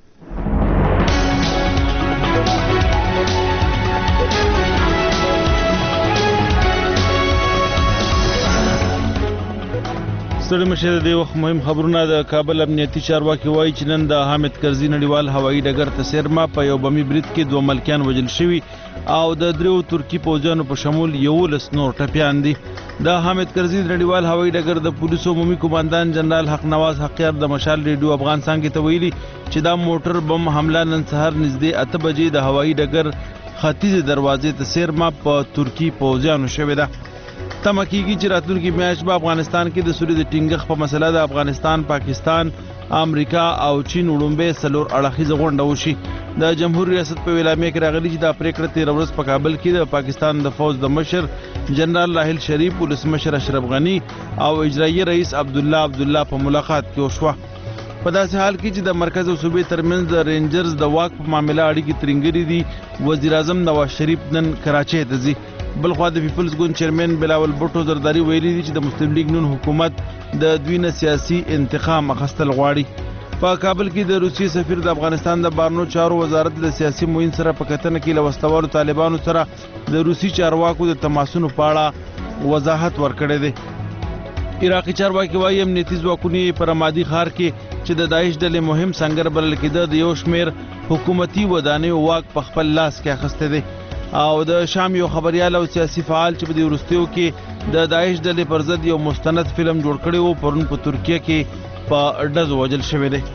ستړي مشه د وخت مهم خبرونه. د کابل امنیتي چارواکي وایي چې نن د حامد کرزي نړیوال هوایي ډګر ته سیرما په یو بمي برید کې 2 ملکیان وژل شوي او د 3 ترکی پوځیانو په شمول 11 نور ټپیان دي. د حامد کرزي نړیوال هوایي ډګر د پولیسو عمومي قوماندان جنرال حق نواز حقیار د مشال ریډیو افغان څنګه ته ویلي چې دا موټر بم حمله نن سهار نږدې 8 بجې د هوایي ډګر ختیځ دروازې ته سیرما په ترکی پوځیانو شوې ده. تمه کېږي چې راتلونکي میاشت په افغانستان کې د سولې د ټینګښت په مسله د افغانستان، پاکستان، امریکا او چین وړومبې 4 اړخیزه غونډه وشي. د جمهور ریاست په اعلامیه کې راغلي چې دا پریکړه 13 ورځ په کابل کې د پاکستان د فوج د مشر جنرال راحیل شریف، ولسمشر اشرف غنی او اجرایي رئیس عبدالله په ملاقات کې وشوه. په داسې حال کې چې د مرکز او صوبې ترمنځ د رینجرز د واک په معامله اړیکې ترنګري دي. وزیر اعظم نواز شریف نن کراچۍ ته ځي. بلخوا د پیپلز ګوند چیرمن بلاول بوټو زرداری ویلي دي چې د مسلم لیگ نون حکومت د دوی نه سیاسي انتقام اخیستل غواړي. په کابل کې د روسیې سفیر د افغانستان د بهرنیو چارو وزارت له سیاسي معین سره په کتنه کې له وسلوالو طالبانو سره د روسي چارواکو د تماسونو په اړه وضاحت ورکړی دی. عراقي چارواکي وایي امنیتي ځواکونه په رمادي ښار کې چې د داعش ډلې مهم سنگر بلل کېده د یو شمېر حکومتي ودانیو واک په خپل لاس کې اخیستی دی. او د شام یو خبريال او سیاسي فعال چې په دې وروستیو کې د داعش ډلې پر ضد یو مستند فلم جوړ کړی و پرون په ترکیه کې په ډزو وژل شوی دی.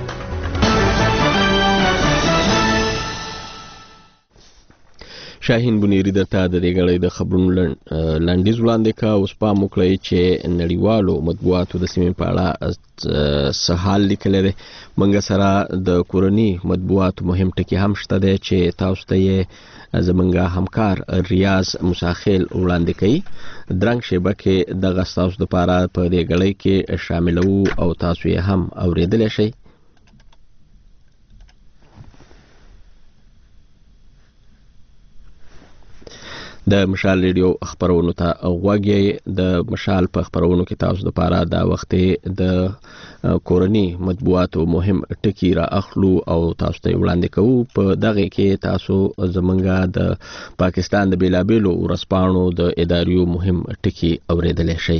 شاهین بنيري درته د دې غړي د خبرونو لاندیز وړاندې کا. اوس پام وکړئ چې نړیوالو مطبوعاتو د سیمې په اړه څه حال لیکلی دی. موږ سره د کورني مطبوعاتو مهم ټکي هم شته دی چې تاسو ته یې زمونږ همکار ریاض مساخیل وړاندې کوي. درنګ شیبه کې دغه ستاسو دپاره په دې غړۍ کې شاملوو او تاسو یې هم اورېدلی شئ. د مشال ریډیو خبرونو ته غوږ یې. د مشال په خبرونو کې تاسو دپاره دا وخت د کورني مطبوعاتو مهم ټکي را اخلو او تاسو ته وړاندې کوو. په دغه کې تاسو زمونږ د پاکستان د بیلابیلو ورځپاڼو د اداریو مهم ټکي اورېدلی شئ.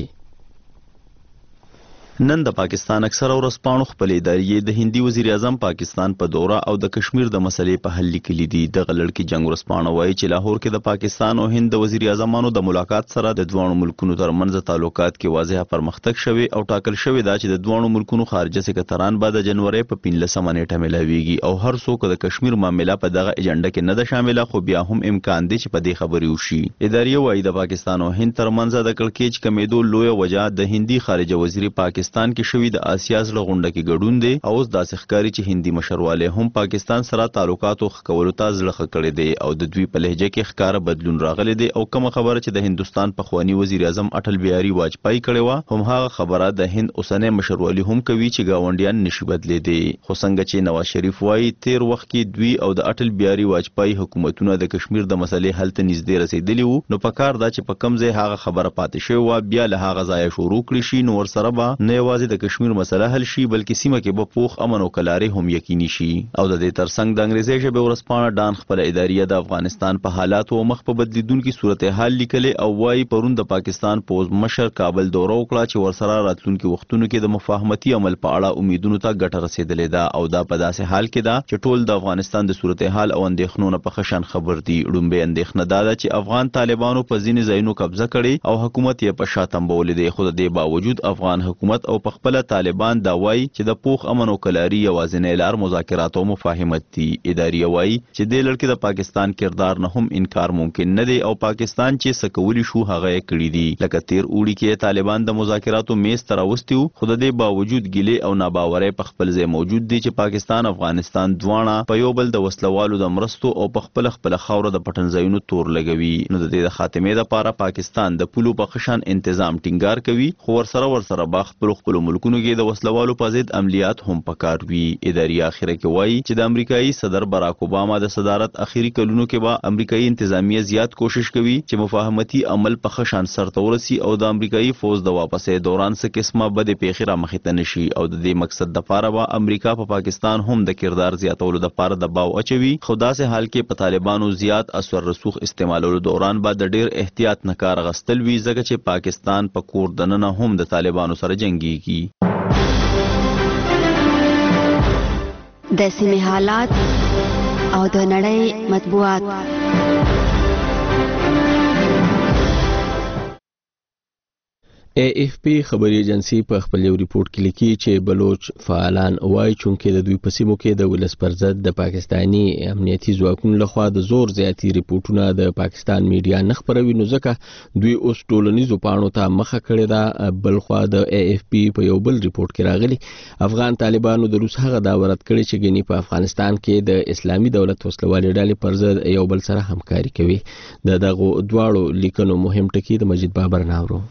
نن د پاکستان اکثره ورځپاڼو خپل ادارې د هندي وزیر اعظم پاکستان په دوره او د کشمیر د مسلې په حل لیکلي دي. دغه لړکي جنگ ورځپاڼه وایي چې لاهور کې د پاکستان او هند د وزیر اعظمانو د ملاقات سره د دوه ملکونو ترمنځ تعلقات کې واضح پرمختګ شوی او ټاکل شوی دا چې د دوه ملکونو خارجه سکرټران به د جنوري په 15 نیټه ملاويږي او هر څوک د کشمیر معاملې په دغه ایجنډا کې نه ده شامله، خو بیا هم امکان دی چې په دې خبرې وشي. ادارې وایي د پاکستان او هند ترمنځ د کړکېچ کمیدو لوی وجہ د هندي خارجه وزیر پاکستان کې شوی د آسیا زړه غونډه کې ګډون دی او اوس داسې ښکاري چې هندي مشرواله هم پاکستان سره تعلقاتو ښکولو ته زړه کړی دی او د دوی په لهجه کې ښکاره بدلون راغلی دی. او کومه خبره چې د هندستان پخوانی وزیر اعظم اټل بیهاري واجپای کړې وه هم هغه خبره د هند اوسنی مشروالی هم کوي چې گاونډیان نشي بدلیدي. خو څنګه چې نواز شریف وایي تیر وخت کې دوی او د اټل بیهاري واجپای حکومتونه د کشمیر د مسلې حل ته نږدې رسیدلی وو، نو پکار دا چې په کم ځای هغه خبره پاتې شوې وه بیا له هغه ځایه شروع کړي شي، نو ورسره به نه یوازې د کشمیر مسله حل شي بلکې سیمه کې به پوخ امن او کلارې هم یقیني شي. او د دې ترڅنګ د انګریزي ژبې ورځپاڼه ډان خپل اداریه د افغانستان په حالاتو او مخ په بدلیدونکي صورتحال لیکلې او وایي پرون د پاکستان پوز مشر کابل دوره وکړه چې ورسره راتلونکي وختونو کې د مفاهمتي عمل په اړه امیدونو ته ګټه رسیدلې ده او دا په داسې حال کې ده چې ټول د افغانستان د صورتحال او اندېښنو نه په ښه شان خبر دي. لومړی اندېښنه دا ده چې افغان طالبانو په ځینې ځایونو قبضه کړې او حکومت یې په شا تمبولی دی، خو د دې باوجود افغان حکومت ریاست او پخپل طالبان دا وایي چې د پوخ امن او کلاري یوازینی لار مذاکرات او مفاهمت دي. اداري وایي چې د لړ کې د پاکستان کردار نه هم انکار ممکن نه دی او پاکستان چې سکولی شو هغه کړی دي. لکه تیر اوړي کې طالبان د مذاکراتو میز ته راوستي خو د دې باوجود ګیلې او ناباورۍ په خپل ځای موجود دي چې پاکستان افغانستان دواړه په یو بل د وسلوالو د مرستو او په خپل خاوره د پټنځایونو تور لګوي. نو د دې د خاتمې لپاره پاکستان د پولو په خشن تنظیم ټینګار کوي خو ورسره با خپل ملکونو کې د وسلوالو په ضد عملیات هم پکار وي. اداري اخره کې وایي چې د امریکایي صدر باراک اوباما د صدارت اخیری کلونو کې به امریکایي انتظامیه زیات کوشش کوي چې مفاهمتي عمل په خشن سرته ورسي او د امریکایي فوج د واپسې دوران څخه قسمه بده پیښه را مخې ته نشي او د دې مقصد د لپاره به امریکا په پاکستان هم د کردار زیاتولو لپاره دباو اچوي. خو داسې حال کې په طالبانو زیات اثر رسوخ استعمالولو دوران به د ډیر احتیاط نه کار غستل وی ځکه چې پاکستان په کور دننه هم د طالبانو سره جنگيږي. د سیمې حالات او د نړۍ مطبوعات. AFP خبري ایجنسی په خپل یو ریپورت کې لیکي چې بلوچ فعالان وایي چې د دوی په سیمو کې د ولس پر ضد د پاکستانی امنیتي ځواکونو لخوا د زور زیاتی ریپورتونه د پاکستان میډیا نه خپروي نو ځکه دوی اوس ټولنیزو پاڼو ته مخه کړې ده. بلخوا د AFP په یو بل ریپورت کې راغلي افغان طالبانو د روس هغه دا ورت کړی چې ګنې په افغانستان کې د اسلامي دولت وسلوالې ډلې پر ضد یو بل سره همکاري کوي. دغه دواړو لیکنو مهم ټکي د مجید بابر ناورو.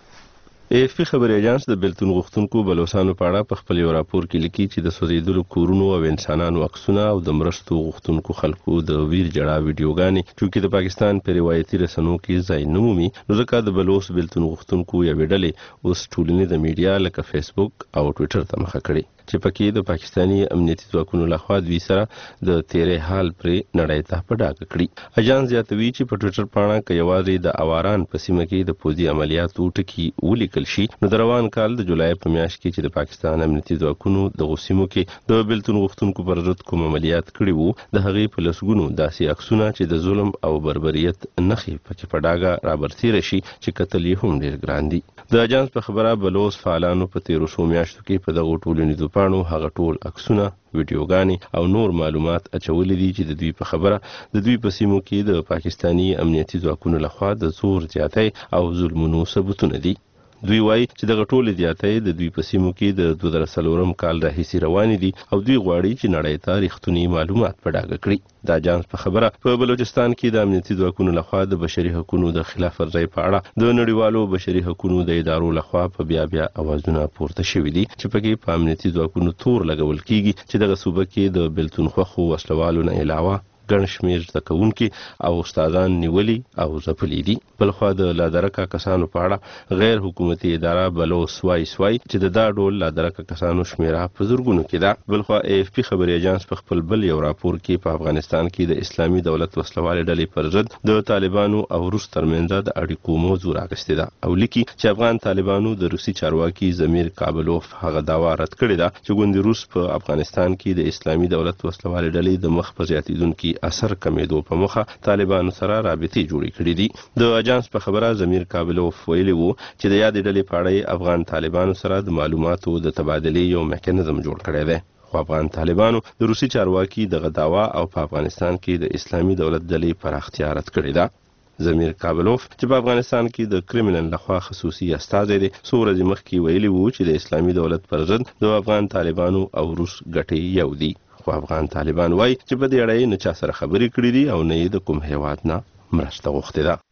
AFP خبري اژانس د بیلتون غوښتونکو بلوچستانو په اړه په خپل یو راپور کې لیکي چې د سوځیدلو کورونو او انسانانو عکسونه او د مرستو غوښتونکو خلکو د ویر جړا ویډیوګانې چې د پاکستان په روایتي رسنیو کې ځای نه مومي نو ځکه د بلوچ بیلتون غوښتونکو یو ډلې اوس ټولنیز میډیا لکه فیسبوک او ټوئیټر ته مخه کړي چې پکې د پاکستانی امنیتي ځواکونو لخوا دوی سره د تیرې حال پر نړۍ ته په ډاګه کړي. اژانس زیاتوي چې په ټوئیټر پاڼه کې یوازې د اواران په سیمه کې د پوځي عملیاتو ټکي ولیکل شي نو د روان کال د جولای په میاشت کې چې د پاکستان امنیتي ځواکونو د غوسیمو کې د بیلتون غوښتونکو پر ضد کوم عملیات کړي وو د هغې په لسګونو داسې عکسونه چې د ظلم او بربریت نښې پکې په ډاګه رابرسیره شي چې کتل یې هم ډېر ګران دي. د اژانس په خبره بلوچ فعالانو په تیرو څو میاشتو کې په دغو ټولنیزو پاڼو هغه ټول عکسونه ویډیوګانې او نور معلومات اچولي دي چې د دوی په خبره د دوی په سیمو کې د پاکستانی امنیتي ځواکونو لخوا د زور زیاتی او ظلمونو ثبوتونه دي. دوی وایي چې دغه ټولې زیاتۍ د دوی په سیمو کې د 2004 کال راهیسې روانې دي او دوی غواړي چې نړۍ ته رښتونی معلومات په ډاګه کړي. د اژانس په خبره په بلوچستان کې د امنیتي ځواکونو لخوا د بشري حقوقو د خلاف ورزۍ په اړه د نړیوالو بشري حقوقو د ادارو لخوا په بیا اوازونه پورته شوي دي چې پکې په امنیتي ځواکونو تور لګول کیږي چې دغه صوبه کې د بیلتون خوښو وسلوالو نه علاوه ګڼ شمېر زده کوونکي او استادان نیولي او ځپلي دي. بلخوا د لادرکه کسانو په اړه غیر حکومتي اداره بلوچ وایي چې د دا ډول لادرکه کسانو شمیره په زرګونو کې ده. بلخوا AFP خبري اژانس په خپل بل یو راپور کې په افغانستان کې د اسلامي دولت وسلوالې ډلې پر ضد د طالبانو او روس ترمنځ د اړیکو موضوع راغستې ده او لیکي چې افغان طالبانو د روسي چارواکي زمیر کابلوف هغه داوا رد کړې ده چې ګوند روس په افغانستان کې د اسلامي دولت وسلوالې ډلې د مخ په زیاتیدونکو اثر کمیدو په مخه طالبانو سره رابطې جوړې کړې دي. د اژانس په خبره زمیر کابلوف ویلي وو چې د یادې ډلې په اړه افغان طالبانو سره د معلوماتو د تبادلې یو میکانیزم جوړ کړی دی. خو افغان طالبانو د روسي چارواکي دغه داوا او په افغانستان کې د اسلامي دولت ډلې پراختیا رد کړې ده. زمیر کابلوف چې په افغانستان کې د کرملن لخوا خصوصي استازی دی څو ورځې مخکې ویلي وو چې د اسلامي دولت پر ضد د افغان طالبانو او روس ګټې یو دي. خو افغان طالبان وایي چې په دې اړه نه چا سره خبرې کړې دي او نه یې د کوم هیواد نه مرسته غوښتې ده.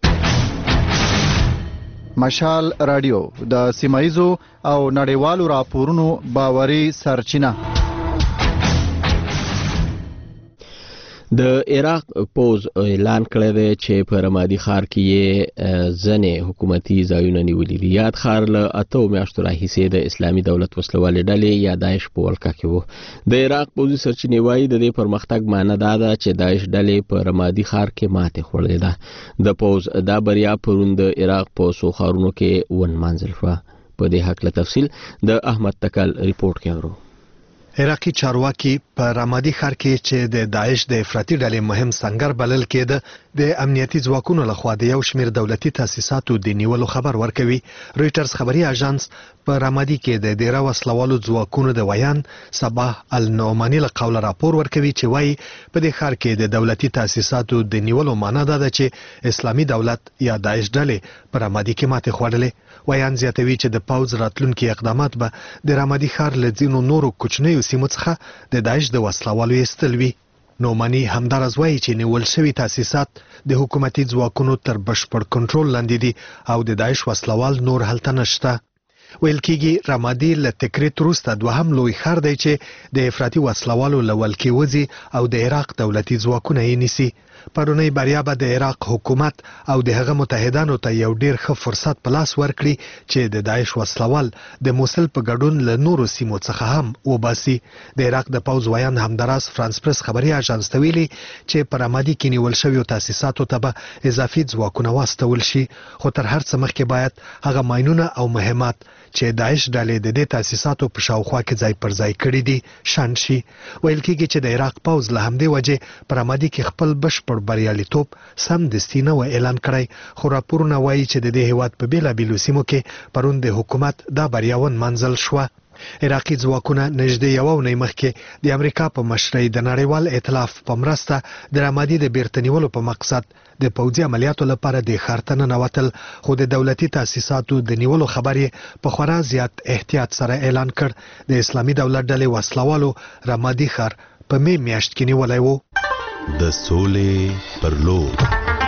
مشال رادیو د سیمایزو او نړیوالو راپورونو باوري سرچینه. د عراق پوز اعلان کړی دی چې په رمادي ښار کې یې ځنې حکومتي ځایونه نیولي دي. یاد ښار له 8 میاشتو راهیسې د اسلامي دولت وسلوالې ډلې یا داعش په ولکه کې و. د عراق پوځي سرچینې وایي د دې پرمختګ معنی دا ده چې داعش ډلې په رمادي ښار کې ماتې خوړلې ده. د پوز دا بریا پرون د عراق په څو ښارونو کې ونمانځل شوه. په دې هکله تفصیل د احمد تکل ریپورت کې اورو. عراقي چارواکي په رامادي ښار کې چې د داعش د افراطي ډلې مهم سنگر بلل کېده د امنیتي ځواکونو لخوا د یو شمېر دولتي تاسیساتو د نیولو خبر ورکوي. رویټرز خبري اژانس په رامادي کې د ډیره وسلوالو ځواکونو د ویان صباح النعماني له قوله راپور ورکوي چې وایي په دې ښار کې د دولتي تاسیساتو د نیولو معنا دا ده چې اسلامي دولت یا داعش ډلې په رامادي کې ماتې خوړلې. ویان زیاتوي چې د پوځ راتلونکي اقدامات به د رامادي ښار له ځینو نورو کوچنیو سیمو څخه د داعش د وسلوالو ایستل وي. نعماني همدارز وایي چې نیول شوي تاسیسات د حکومتي ځواکونو تر بشپړ کنټرول لاندې دي او د داعش وسلوال نور هلته نشته. ویل کېږي رامادي له تکریت وروسته دوهم لوی ښار دی چې د افراطي وسلوالو له ولکې وځي او د عراق دولتي ځواکونه یې نیسي. پرونی بریا به د عراق حکومت او د هغه متحدانو ته یو ډیر ښه فرصت په لاس ورکړي چې د داعش وسلوال د موصل په ګډون له نورو سیمو څخه هم وباسي. د عراق د پوځ ویان همداراز فرانس پرس خبري اژانس ته ویلي چې په رامادي کې نیول شویو تاسیساتو ته به اضافي ځواکونه واستول شي، خو تر هر څه مخکې باید هغه ماینونه او مهمات چې داعش ډلې د دې تاسیساتو په شاوخوا کې ځای پر ځای کړي دي شنډ شي. ویل کېږي چې د عراق پوځ له همدې وجې په رامادي کې خپل بشپړ بریالیتوب سمدستي نه و اعلان کړی، خو راپورونه وایي چې د دې هیواد په بیلابیلو سیمو کې پرون د حکومت دا بریا ونمنځل شوه. عراقي ځواکونه نږدې یوه اونۍ مخکې د امریکا په مشرۍ د نړیوال ائتلاف په مرسته د رامادي د بیرته نیولو په مقصد د پوځي عملیاتو لپاره د ښار ته ننوتل، خو د دولتي تاسیساتو د نیولو خبر یې په خورا زیات احتیاط سره اعلان کړ. د اسلامي دولت ډلې وسلوالو رامادي ښار په می میاشت کې نیولی و. د سولې پر لور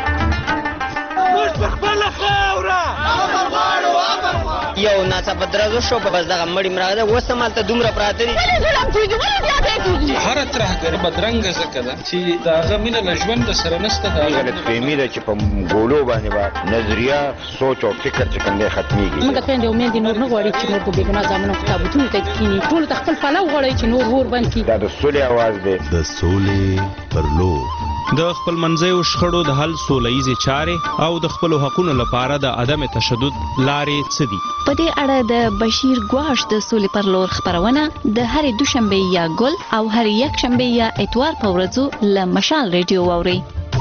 یو ناڅاپه درزو شو په بس دغه مړی مراغه اوس هم هلته دومره پراته دي. هره ترهګر بدرنګه ځکه ده چې د هغه مینه له ژونده سره نشته. د غلطفهمي ده چې په ګولو باندې به نظریه سوچ او فکر چې کوم دی ختمیږي. موږ خویندې او میندې نور نه غواړي چې نور په بېګناه زامنو په تابوتونو ته کښېني. ټولو ته خپل پلو غواړئ چې نور اور بند کړي. دا د سولې اواز دی. د سولې پر لور د خپل منځیو شخړو د حل سوله ییزې چارې او د خپلو حقونو لپاره د عدم تشدد لارې څه دي؟ په دې اړه د بشیر ګواش د سولې پر لور خبرونه د هرې دوشنبې یا ګل او هرې یکشنبې یا اتوار په ورځو له مشال ریډیو واورئ.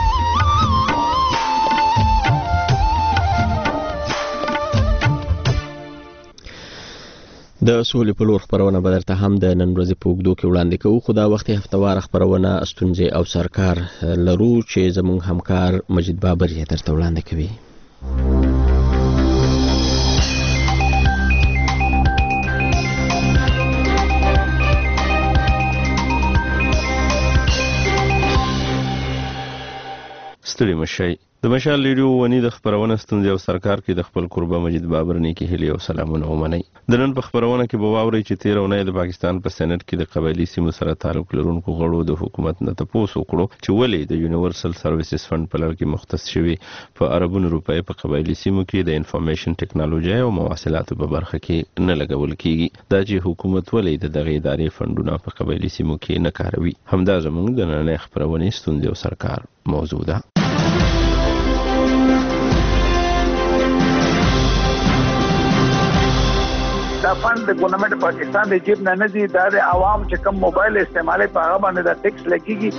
د سولې په لور خبرونه به درته هم د نن ورځې په اوږدو کې وړاندې کوو، خو دا وخت هفتهواره خبرونه ستونزې او سرکار لرو چې زموږ همکار مجید بابر یې درته وړاندې کوي. ستړي مشئ. د مشال ریډیو ونی د خبرونه ستونزې او سرکار کې د خپل قربا مجید بابر نیکی هلي او سلامونه ومنئ. د نن په خبرونه کې به واورئ چې 13 اونۍ د پاکستان په سېنات کې د قبایلی سیمو سره تعلق لرونکو غړو د حکومت نه تپوس وکړو چې ولې د یونیورسل سرویسز فند په لړ کې مختص شوی په اربونو روپۍ په قبایلی سیمو کې د انفارمیشن ټیکنالوژي او مواصلاتو په برخه کې نه لګول کیږي. دا چې حکومت ولې د دغه ادارې فندونه په قبایلی سیمو کې نه کاروي، همدا زموږ د نننۍ خبرونې ستونزې او سرکار موضوع ده. دا فند د ګورنمنت پاکستان د جیب نه دي، دا د عوام چې کم موبایل استعمالي په هغه باندې دا ټیکس لګيږي.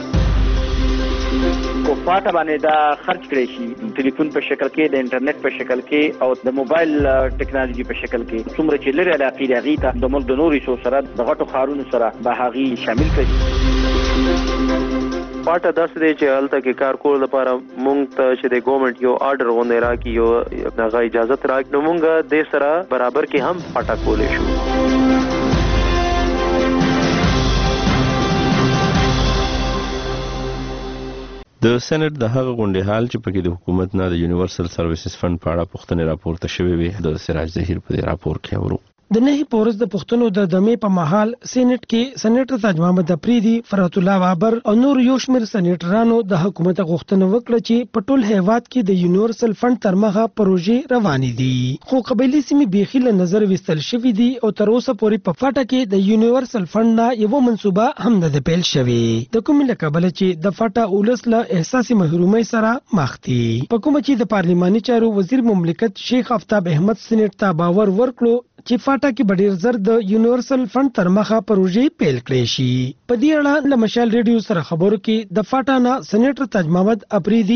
کو پاټه باندې دا خرج کړی شي ټلیفون په شکل کې، د انټرنیټ په شکل کې او د موبایل ټیکنالوژي په شکل کې. څومره چې لري علاقې د هغې ته د ملک د نورو حصو سره د غټو ښارونو سره به هغې شامل کړي. پاټه داسې دی چې هلته کې کار کولو لپاره مونږ ته چې د ګورنمنټ یو آرډر غوندې راکړي، یو هغه اجازت راکړي، نو مونږ دې سره برابر کې هم پاټه کولی شو. د سېنات د هغه غونډې حال چې پکې د حکومت نه د یونیورسل سرویسز فند په اړه پوښتنې راپورته شوې وي، د سراج ظهیر په دې راپور کې اورو. د نهي پورز د پښتنو د دمې په محل سېنات کې سېنیټر تاج محمد افریدي، فرات الله بابر او نور یو شمېر سېنیټرانو د حکومت غوښتنه وکړه چې په ټول هیواد کې د یونیورسل فند تر مخه پروژې روانې دي، خو قبایلی سیمې بیخي له نظر وستل شوې دي او تر اوسه پورې په فاټه کې د یونیورسل فند نه یو منصوبه هم نه ده پیل شوې. د کومې له کبله چې د فاټه اولس له احساسي محرومۍ سره مخ دي، په کومه چې د پارلماني چارو وزیر مملکت شیخ آفتاب احمد سېنیټ ته باور ورکړو چې فاټا کې ډېر زر د یونیورسل فند تر مخه پروژې پیل کړې شي. په دې اړه له مشال ریډیو سره خبرو کې د فاټا نه سېنیټر تاج محمد افریدي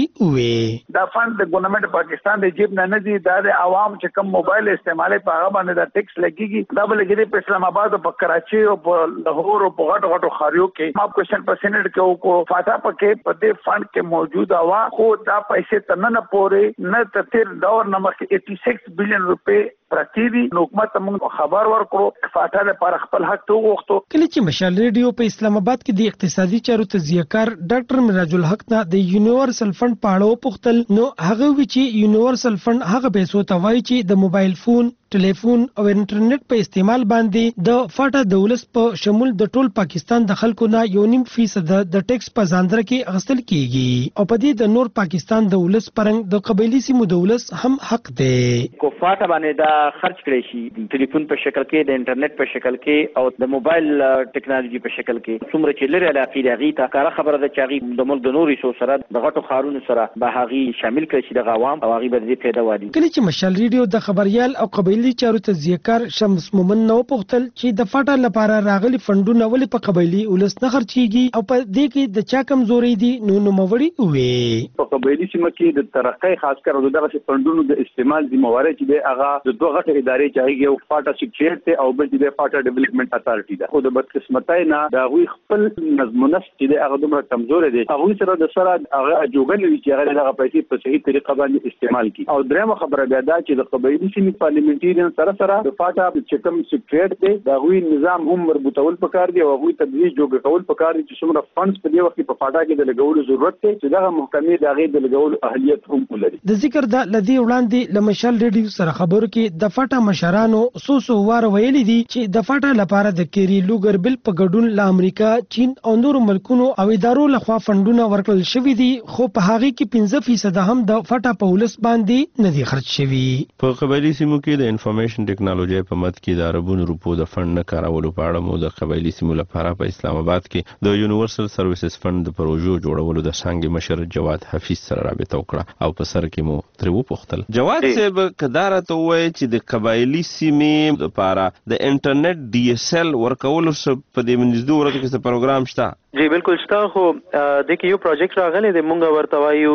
وې دا فند د ګورنمنت پاکستان د جیب نه دي، دا د عوام چې کوم موبایل استعمالي په هغه باندې دا ټیکس لګيږي. دا بلګي په اسلام آباد او په کراچي او په لاهور او په غټو خاریو کې ما کوېشن په سېنیټ کې کو فاټا پکې په دې فند کې موجود وا خو دا پیسې تنه نه پورې نه تیر دور نمبر 86 بلین روپے پرتیدي. حکومت موږ خبر ورکړو فاټا لپاره خپل حق ته وغوښتو. کله چې مشال ریډیو په اسلام آباد کې د اقتصادي چارو تجزیه‌کار ډاکټر مراج الحق نه د یونیورسل فند په اړه وپوښتل نو هغه وی چې یونیورسل فند هغه پیسو ته وایي چې د موبایل فون ټلیفون او انټرنیټ په استعمال باندې د فاټا دولت په شمول د ټول پاکستان د خلکو نه 1.5% د ټیکس په ځاندره کې اخیستل کیږي او په دې د نور پاکستان دولت پرنګ د قبایلی سیمو دولت هم حق دی. کو فاټا باندې دا خرج کړی شي ټلیفون په شکل کې د انټرنیټ په شکل کې او د موبایل ټیکنالوژي په شکل کې څومره چې لري علاقې لري تا کار خبره ده چې هغه د ملک د نوري سو سره د غټو خارونو سره به هغه شامل کړي چې د عوام او هغه به دې پیدا وادي. کله چې مشال ریډیو د خبريال او قبایلی چارو تجزیه‌کار شمس مومن نو پوښتل چې د فاټا لپاره راغلي فندونه ولې په قبایلی ولس نه خرچيږي او په دې کې د چا کمزوري دي نو نوموړي وې. په قبایلی سیمه کې د ترقۍ خاص کر دغه فندونو د استعمال ذمہواری چې د هغه د دوه غټ ادارې چې یو فاټا سیکریټ ته او بل د فاټا ډیولپمنٹ اتارټي ده. خو د بدقسمتۍ نه دا غوي خپل نظم نسق چې هغه دومره کمزور دي هغه سره د سره هغه جوګل وی چې هغه دغه پیسې په صحیح طریقه باندې استعمال کړي. او درېمه خبره بیا دا چې د قبایلی سیمې پارلیمنټریان سره د فاټا چې کوم سیکریټ دی دا غوي نظام هم مربوطول پکار دی او غوي تدریج جوګ کول پکار دي چې څومره فندز په دې وخت په فاټا کې د لګولو ضرورت دی چې دغه محکمې د هغې د لګولو اهلیت هم ولري. د ذکر د لدی وړاندې لمشال ریډیو سره خبرو کې د فاټا مشرانو سو وار ویلي دي چې د فاټا لپاره د کيري لوګر بل په ګډون له امریکا، چین او نورو ملکونو او ادارو لخوا فندونه ورکړل شوي دي خو په هغه کې 15% هم د فاټا په ولس باندې نه دي خرج شوي. په قبایلی سیمو کې د انفارمیشن ټیکنالوژي په مد کې د عربونو روپو د فند نه کارولو په اړه مو د قبایلی سیمو لپاره په اسلام آباد کې د یونیورسل سرویسز فند د پروژو جوړولو د څنګه مشر جواد حفیظ سره رابطه وکړه او په سر کې مو ترې وپوښتل. جواد صاحب کدار ته وایي چې د قبایلی سیمې لپاره د انټرنیټ DSL ورکولو په دې منځدو ورته کې څه پروګرام شته؟ جی بالکل شته خو د کې یو پروجیکټ راغلی دی مونږ ورته وایو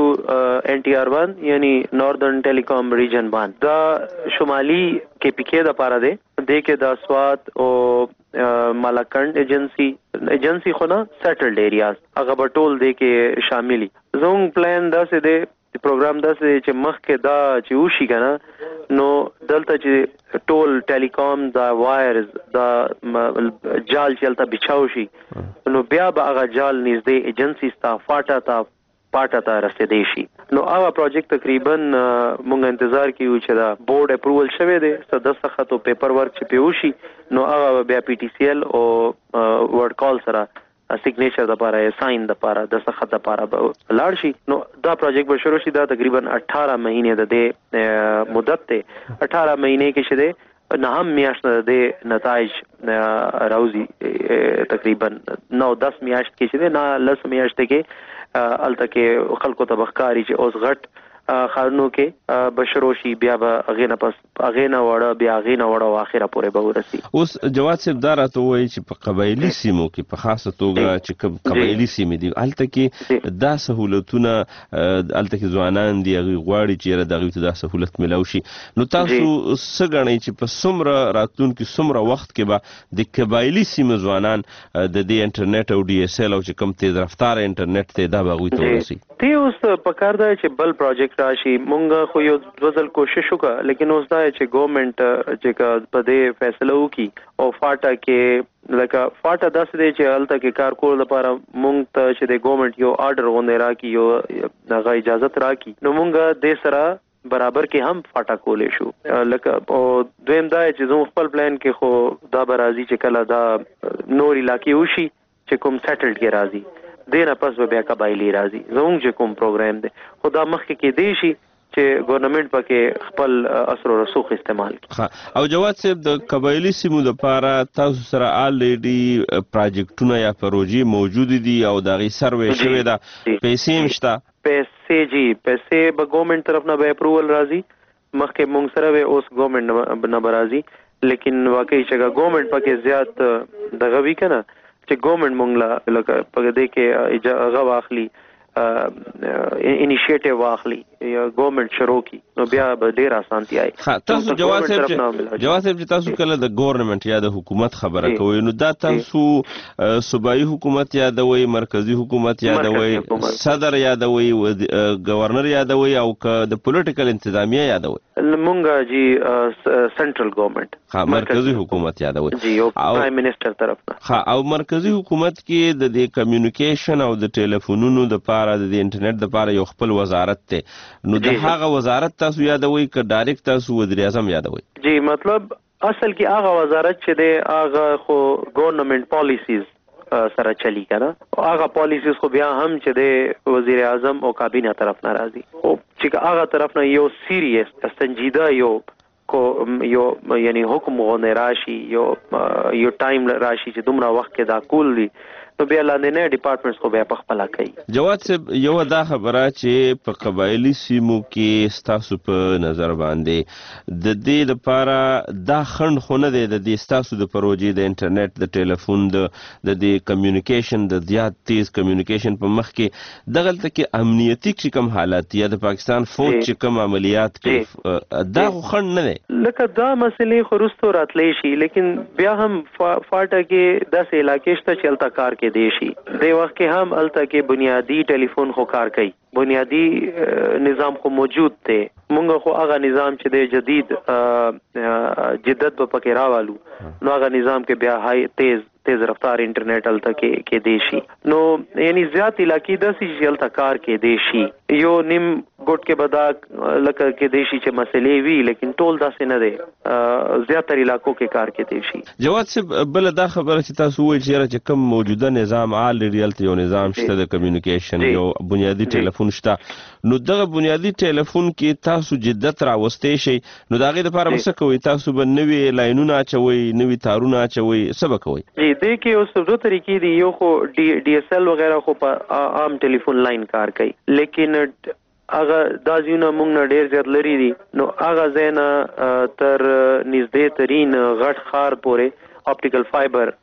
NTR1 یعنی ناردرن ټیلیکام ریجن باندې دا شمالي KPK د پاره دی د کې د سوات او مالاکنډ ایجنسی خو نه سیټلډ ایریاز هغه په ټول دی کې شاملي. زموږ پلان داسې دی پروګرام داسې چې مخکې دا چې وشي کنه نو دلته چې ټول ټیلیکام دا وایرز دا جال چلته بچاو شي نو بیا به هغه جال نږدې ایجنسی ستا پاټا ته رسیدي شي. نو هغه پروجیکټ تقریبا مونږ انتظار کیو چې دا بورډ اپروول شوه دی دستخط او پیپر ورک چې پیوشي نو هغه بیا PTCL او ورډ کال سره سیګنیچر د لپاره ساين د لپاره د دستخط لپاره لاړ شي. نو دا پروجیکټ به شروع شي دا تقریبا 18 مهینه د مدت ته 18 مهینه کې شه نه هم میاشت د نتایج راوزی تقریبا 9-10 میاشت کې شه نه لس میاشت کې الته کې خلکو ته بخکاری چې اوس غټ خارنو کې بشروشي بیا به اغینه پس اغینه وړه بیا اغینه وړه واخره پورې به ورسي. اوس جواد صاحب دا راته وایي چې په قبایلی سیمو کې په خاصه توګه چې کوم قبایلی سیمې دي الته کې دا سہولتونه الته کې ځوانان دي هغه غواړي چې دغه ته دا سہولت ملو شي نو تاسو څه غنئ چې په څومره راتلونکي څومره وخت کې به د قبایلی سیمو ځوانان د دې انټرنیټ او DSL او چې کوم تیز رفتار انټرنیټ ته دا به غوي ته ورسي. تی اوس پکار دی چې بل پروجیکټ راشي مونږ خو یو ځل کوشش وکړه لیکن اوس دا چې ګورنمنت چې په دې فیصله وکړي او فاټا کې لکه فاټا داسې دی چې هلته کې کار کول لپاره مونږ ته چې د ګورنمنت یو آرډر غونډه راکړي یو هغه اجازه راکړي نو مونږ دې سره برابر کې هم فاټا کولې شو لکه او دویم دا چې زموږ خپل پلان کې خو دا برازي چې کله دا نور علاقې وشي چې کوم سیټلډ کې راځي دیره پس به بیا قبایلی راځي زموږ چې کوم پروګرام دی خو دا مخکې کې دی شي چې ګورنمنت پکې خپل اثر او رسوخ استعمال کړي. او جواد صاحب د قبایلی سیمو لپاره تاسو سره الریډي پروجیکټونه یا پروژې موجود دي او دغه سروې شوی دا پیسې مشته پیسې به ګورنمنت طرف نه به اپروول راځي مخکې مونږ سره به اوس ګورنمنت نه برازي لیکن واقعي چې ګورنمنت پکې زیات دغه وی کنه چې ګورنمنت مونږ لا لکه په دې کې هغه واخلي انیشیټیو واخلي یا ګورنمنت شروع کی نو بیا به ډیر اسانتي آی. تاسو جواز صاحب تاسو کله د ګورنمنت یا د حکومت خبره کوي نو دا تاسو صوبایي حکومت یادوي مرکزی حکومت یادوي صدر یادوي گورنر یادوي او د پولیټیکل انتظامیه یادوي؟ مونږه جی سنټرل ګورنمنت مرکزی حکومت یادوي جی او پرایم منسٹر طرف نه او مرکزی حکومت کې د کمیونیکیشن او د ټلیفونونو د د انټرنیټ د پاره یو خپل وزارت ته نو د هغه وزارت تاسو یادوي ک ډایرکټ تاسو وزیر اعظم یادوي؟ جی مطلب اصل کې هغه وزارت چې د هغه خو ګورنمنت پالیسیز سره چلی کنه هغه پالیسیز خو بیا هم چې د وزیر اعظم او کابینه طرف نه راځي او چې هغه طرف نه یو سیریس سنجیده یو یعنی حکم غو راشي یو ټایم راشي چې دومره وخت کې دا کول دي نو بیا لاندې نه ډپارټمنټس خو بیا په خپل کوي. جواد صاحب یو دا خبره چې په قبایلی سیمو کې ستاسو په نظر باندې د دې لپاره دا خند خو نه دی د دې ستاسو د پروژې د انټرنیټ د ټلیفون د دې کمیونیکیشن د زیات تیز کمیونیکیشن په مخ کې دغلته کې امنیتي چې کوم حالات یا د پاکستان فوج چې کوم عملیات کوي دا خو خند نه دی لکه دا مسلې خو رستو راتلی شي لیکن بیا هم فاټه کې داسې علاقې شته چې هلته کار کې دیشي د وخت کې هم الته کې بنیادی ټلیفون خو کار کوي بنیادی نظام خو موجود دی مونږ خو هغه نظام چې د جدید جدت په پکې راوالو نو هغه نظام کې بیا هاي تیز رفتار انټرنیټ الته کې دیشي نو یعنی زیات علاقې د سې الته کار کې دیشي یو نیم ګوټ کې بدا لکه کې دیشي چې مسلې وی لیکن ټول داسې نه دی زیاتره علاقو کې کار کې دیشي. جواد صاحب بل دا خبره چې تاسو وایي چې کوم موجوده نظام آلریډي یو نظام شته د کمیونیکیشن یو بنیادی ټلیفون شته نو دغه بنیادی ټلیفون کې تاسو جدت راوستې شي نو دا غي د لپاره څه کوي تاسو به نوې لاینونه اچوي نوې تارونه اچوي څه به کوي؟ جی د کې اوس دوه طریقې دي یو خو ډي اس ال وغیرہ خو په عام ټلیفون لاین کار کوي لیکن هغه دا ځونه موږ نه ډیر زیات لري دي نو هغه زینا تر نږدې ترين غټ خار پورې اپټیکل فایبر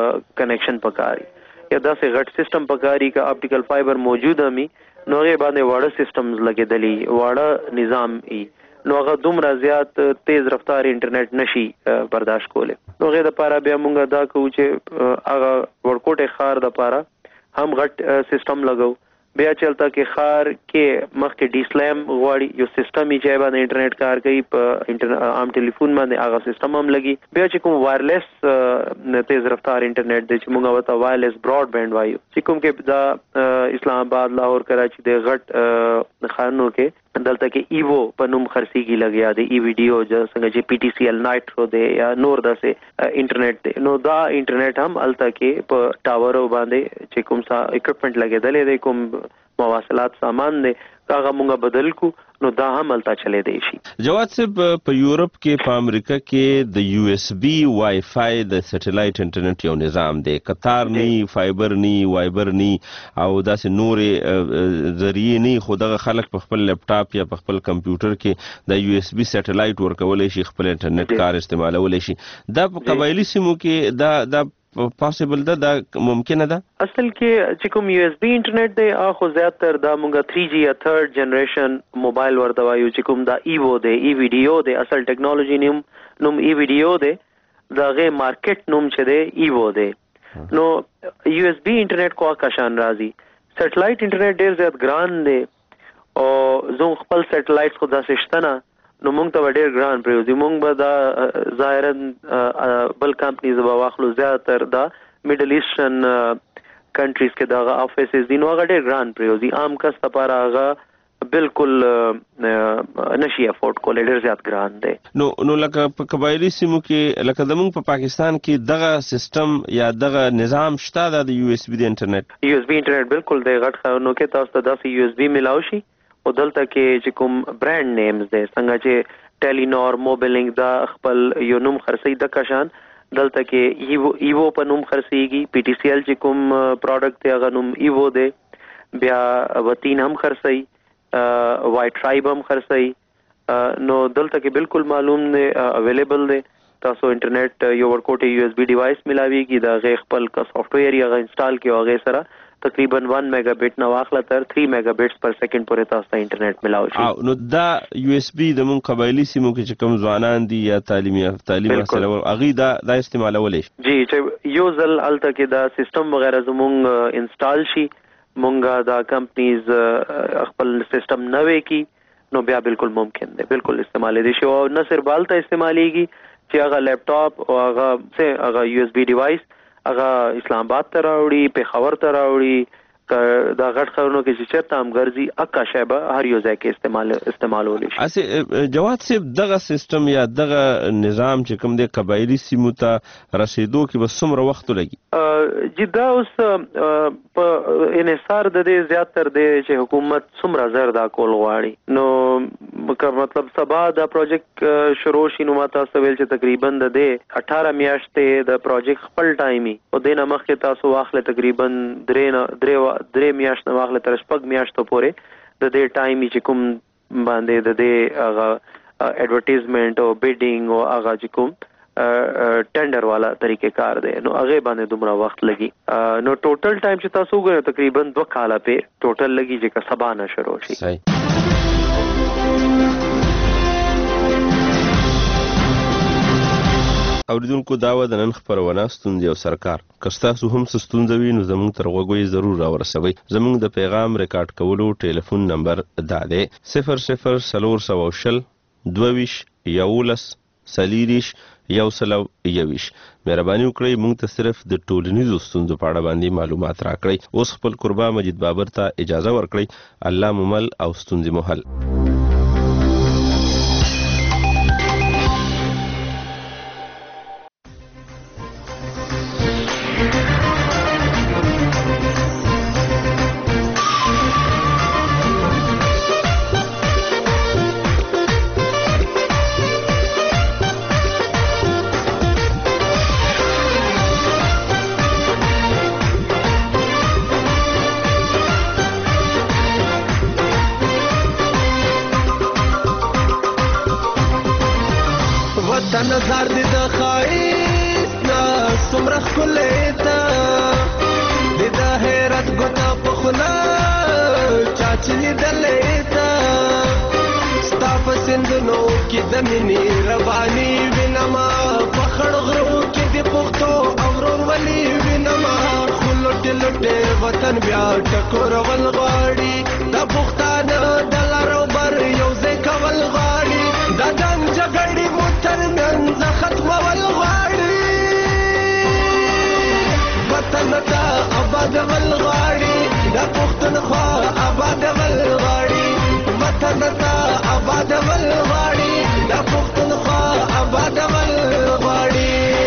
کنیکشن پکاري یا داسې غټ سیستم پکاري کا اپټیکل فایبر موجود همي نو هغه باندې واړه سیستمز لګیدلی واړه نظام ای نو هغه دومره زیات تیز رفتار انټرنیټ نشي برداشت کوله نو هغه د پاره بیا مونږ دا کوو چې هغه ورکوټه خار د پاره هم غټ سیستم لګاو بیا چلتا کې خار کې مخ کې ډي سلام غواړي یو سیستم یې چې باندې انټرنیټ کار کوي په عام ټلیفون باندې هغه سیستم هم لګي بیا چې کوم وایرلیس تیز رفتار انټرنیټ د چې موږ وته وایرلیس براډ بینډ وایو چې کوم کې دا اسلام آباد لاهور کراچي د غټ خانو کې دلته کې ایوو په نوم خرسيږي لګیا دی ای ویډیو څنګه چې پی ټی سی ال نایټرو دی یا نور داسې انټرنیټ دی نو دا انټرنیټ هم الته کې په ټاورو باندې چې کوم څه اکوپمنٹ لګیدلې دی کوم مواصلات سامان دی هغه مونږه بدل کو نو دا هم الته چلے دی شي. جواد صاحب په یورپ کې په امریکا کې د یو اس بي وای فای د سټلایټ انټرنیټ یو نظام دی قطار نی فایبر نی وایبر نی او داسې نورې ذریعہ نی خو دغه خلک په خپل لپټاپ یا په خپل کمپیوټر کې د یو اس بي سټلایټ ورکولای شي خپل انټرنیټ کار استعمالولای شي دا په قبایلی سیمو کې دا پاسبل ده ممکنه ده اصل کې چې کوم یو اس بي انټرنیټ دی اخو زیاتره دا مونږه 3G یا 3rd جنریشن موبایل ورته وایو چې کوم دا ایوو دی ای ویډیو دی اصل ټیکنالوژي نوم ای ویډیو دی دا غي مارکیټ نوم چې دی ایوو دی نو یو اس بي انټرنیټ کو کاشان راځي سټلایټ انټرنیټ ډیر زیات ګران دی او زه خپل سټلایټ خو داسې شته نه نو مونږ ته ډېر ګران پریوزي مونږ به دا ظاهرا بل کمپنیز به واخلو زیاتر دا میډل ایسټرن کنټریز کې دا افیسز دي نو هغه ډېر ګران پریوزي عام کس لپاره هغه بالکل نشي افورد کول ډېر زیات ګران دی نو لکه په قبایلی سیمو کې لکه زموږ په پاکستان کې دغه سیستم یا دغه نظام شته د یو اس بي د انټرنیټ یو اس بي انټرنیټ بالکل دی غټ خانو کې تاسو ته داسې یو اس بي ملاو شي او دلته کې چې کوم برانډ نیمز دي څنګه چې ټیلینور موبیلینګ دا خپل یو نوم خرڅي د کشان دلته کې ایوو په نوم خرڅيږي پی ټی سی ال چې کوم پروډکټ دی هغه نوم ایوو دی بیا وتین هم خرڅي وای ټرایب هم خرڅي نو دلته کې بالکل معلوم دی اویلیبل دی تاسو انټرنیټ یو ورکوټه یو اس بي ډیوایس ملاويږي دا غي خپل کا سافټویر یا انسټال کیو هغه سره تقریبا 1 میگا بیٹ نه واخله تر 3 میگا بیټس پر سیکنډ پورې تاسو ته انټرنیټ ملاوي شي. نو دا یو اس بي د مون قبایلی سیمو کې چې کوم ځوانان دي یا تعلیم حاصل اغي دا استعمالولې شي. جی چې یو ځل الته کې دا سیستم وغیرہ زمونږ انسټال شي مونږه دا کمپنیز خپل سیستم نوې کی نو بیا بالکل ممکن دی بالکل استعمال دي شي او نه صرف بالته استعماليږي چې هغه لپټاپ او هغه یو اس بي ډیوایس هغه اسلام آباد ته راوړي پیښور ته راوړي دا غټ خبرونو کې چې چرته هم ګرځي اکا شیبه هر یو ځای کې استعمالول شي. اسه جواد صاحب دغه سیستم یا دغه نظام چې کوم د قبایلی سیمو ته رسیدو کې به څومره وخت لګي؟ جدا اوس په انحصار د دې زیات تر دې چې حکومت څومره زر دا کول غواړي نو مطلب سبا دا پروجیکټ شروع شي نو ماته سویل چې تقریبا د دې 18 میاشتې د پروجیکټ خپل ټایمي او د نه مخکې تاسو واخله تقریبا درې میاشتې واخله تر شپږ میاشتو پورې د دې ټایمي چې کوم باندې د دې هغه ایڈورټایزمنٹ او بیډینګ او هغه چې کوم ټینډر والا طریقې کار دی نو هغه باندې دومره وخت لګي نو ټوټل ټایم چې تاسو وګورئ تقریبا 2 کاله په ټوټل لګي چې سبا نه شروع شي. اوریدونکو داوا د نن خبرونه ستوندې او سرکار کستاسو هم ستوندوي نو زموږ تر غوږی ضرور راورسوي. زموږ د پیغام ریکارډ کولو ټلیفون نمبر دا دی 00 22 11 سلیریش یو سلو یویش. مهرباني وکړئ موږ ته صرف د ټولنیزو ستونزو په اړه باندې معلومات راکړئ. اوس خپل قربا مجید بابر ته اجازه ورکړئ. الله ممل او ستونزې محل. نظر دې د خایس نه څومره ښکلی ته د حیرت ګوته په خوله چا چې لیدلی ته ستا په سیندونو کې د مینې رواني وینمه په خړ غرو کې د پښتو او ورورولي وینمه خو لوټې لوټې وطن بیا ټکورول غواړي دا پښتانه د لارو بر یو ځای کول غواړي دا جنګ جګړې مو تر منځ ختمول غواړي وطن ته آبادول غواړي دا پښتونخوا آبادول غواړي وطن ته آبادول غواړي دا پښتونخوا آبادول غواړي.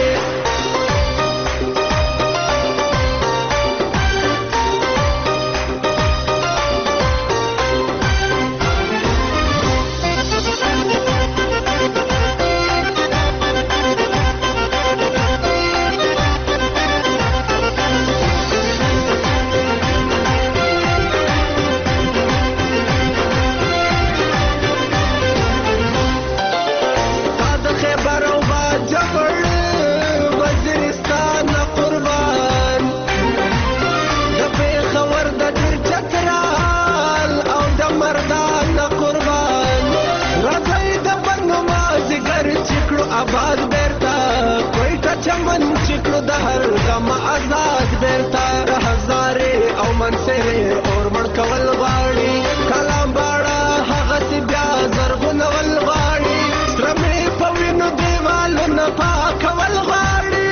آباد بیرتا کوئټه چمن چکلو د هر غم آزاد بیرتا هزارې او منصرې اور مړ کول غواړي کلام باړه هغه سی بیا زرغونول غواړي سره مې په وینو دیوالونه پاکول غواړي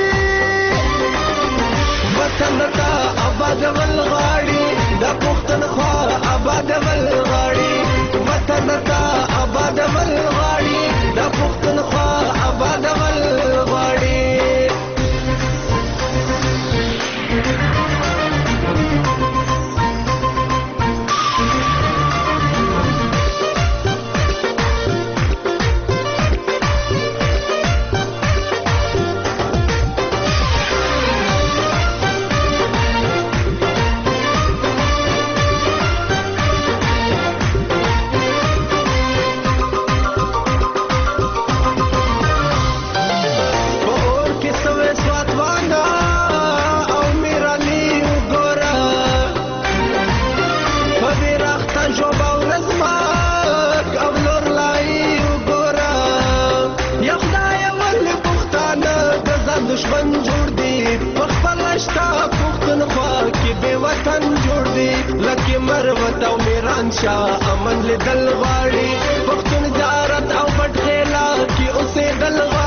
وطن ته آبادول غواړي د پښتونخوا آبادول غواړي وطن ته آبادول غواړي د پښتونخوا آبادول غواړي. مروت او میران شاه امن لیدل غواړي پښتون زیارت او پټ خیلا کې اوسېدل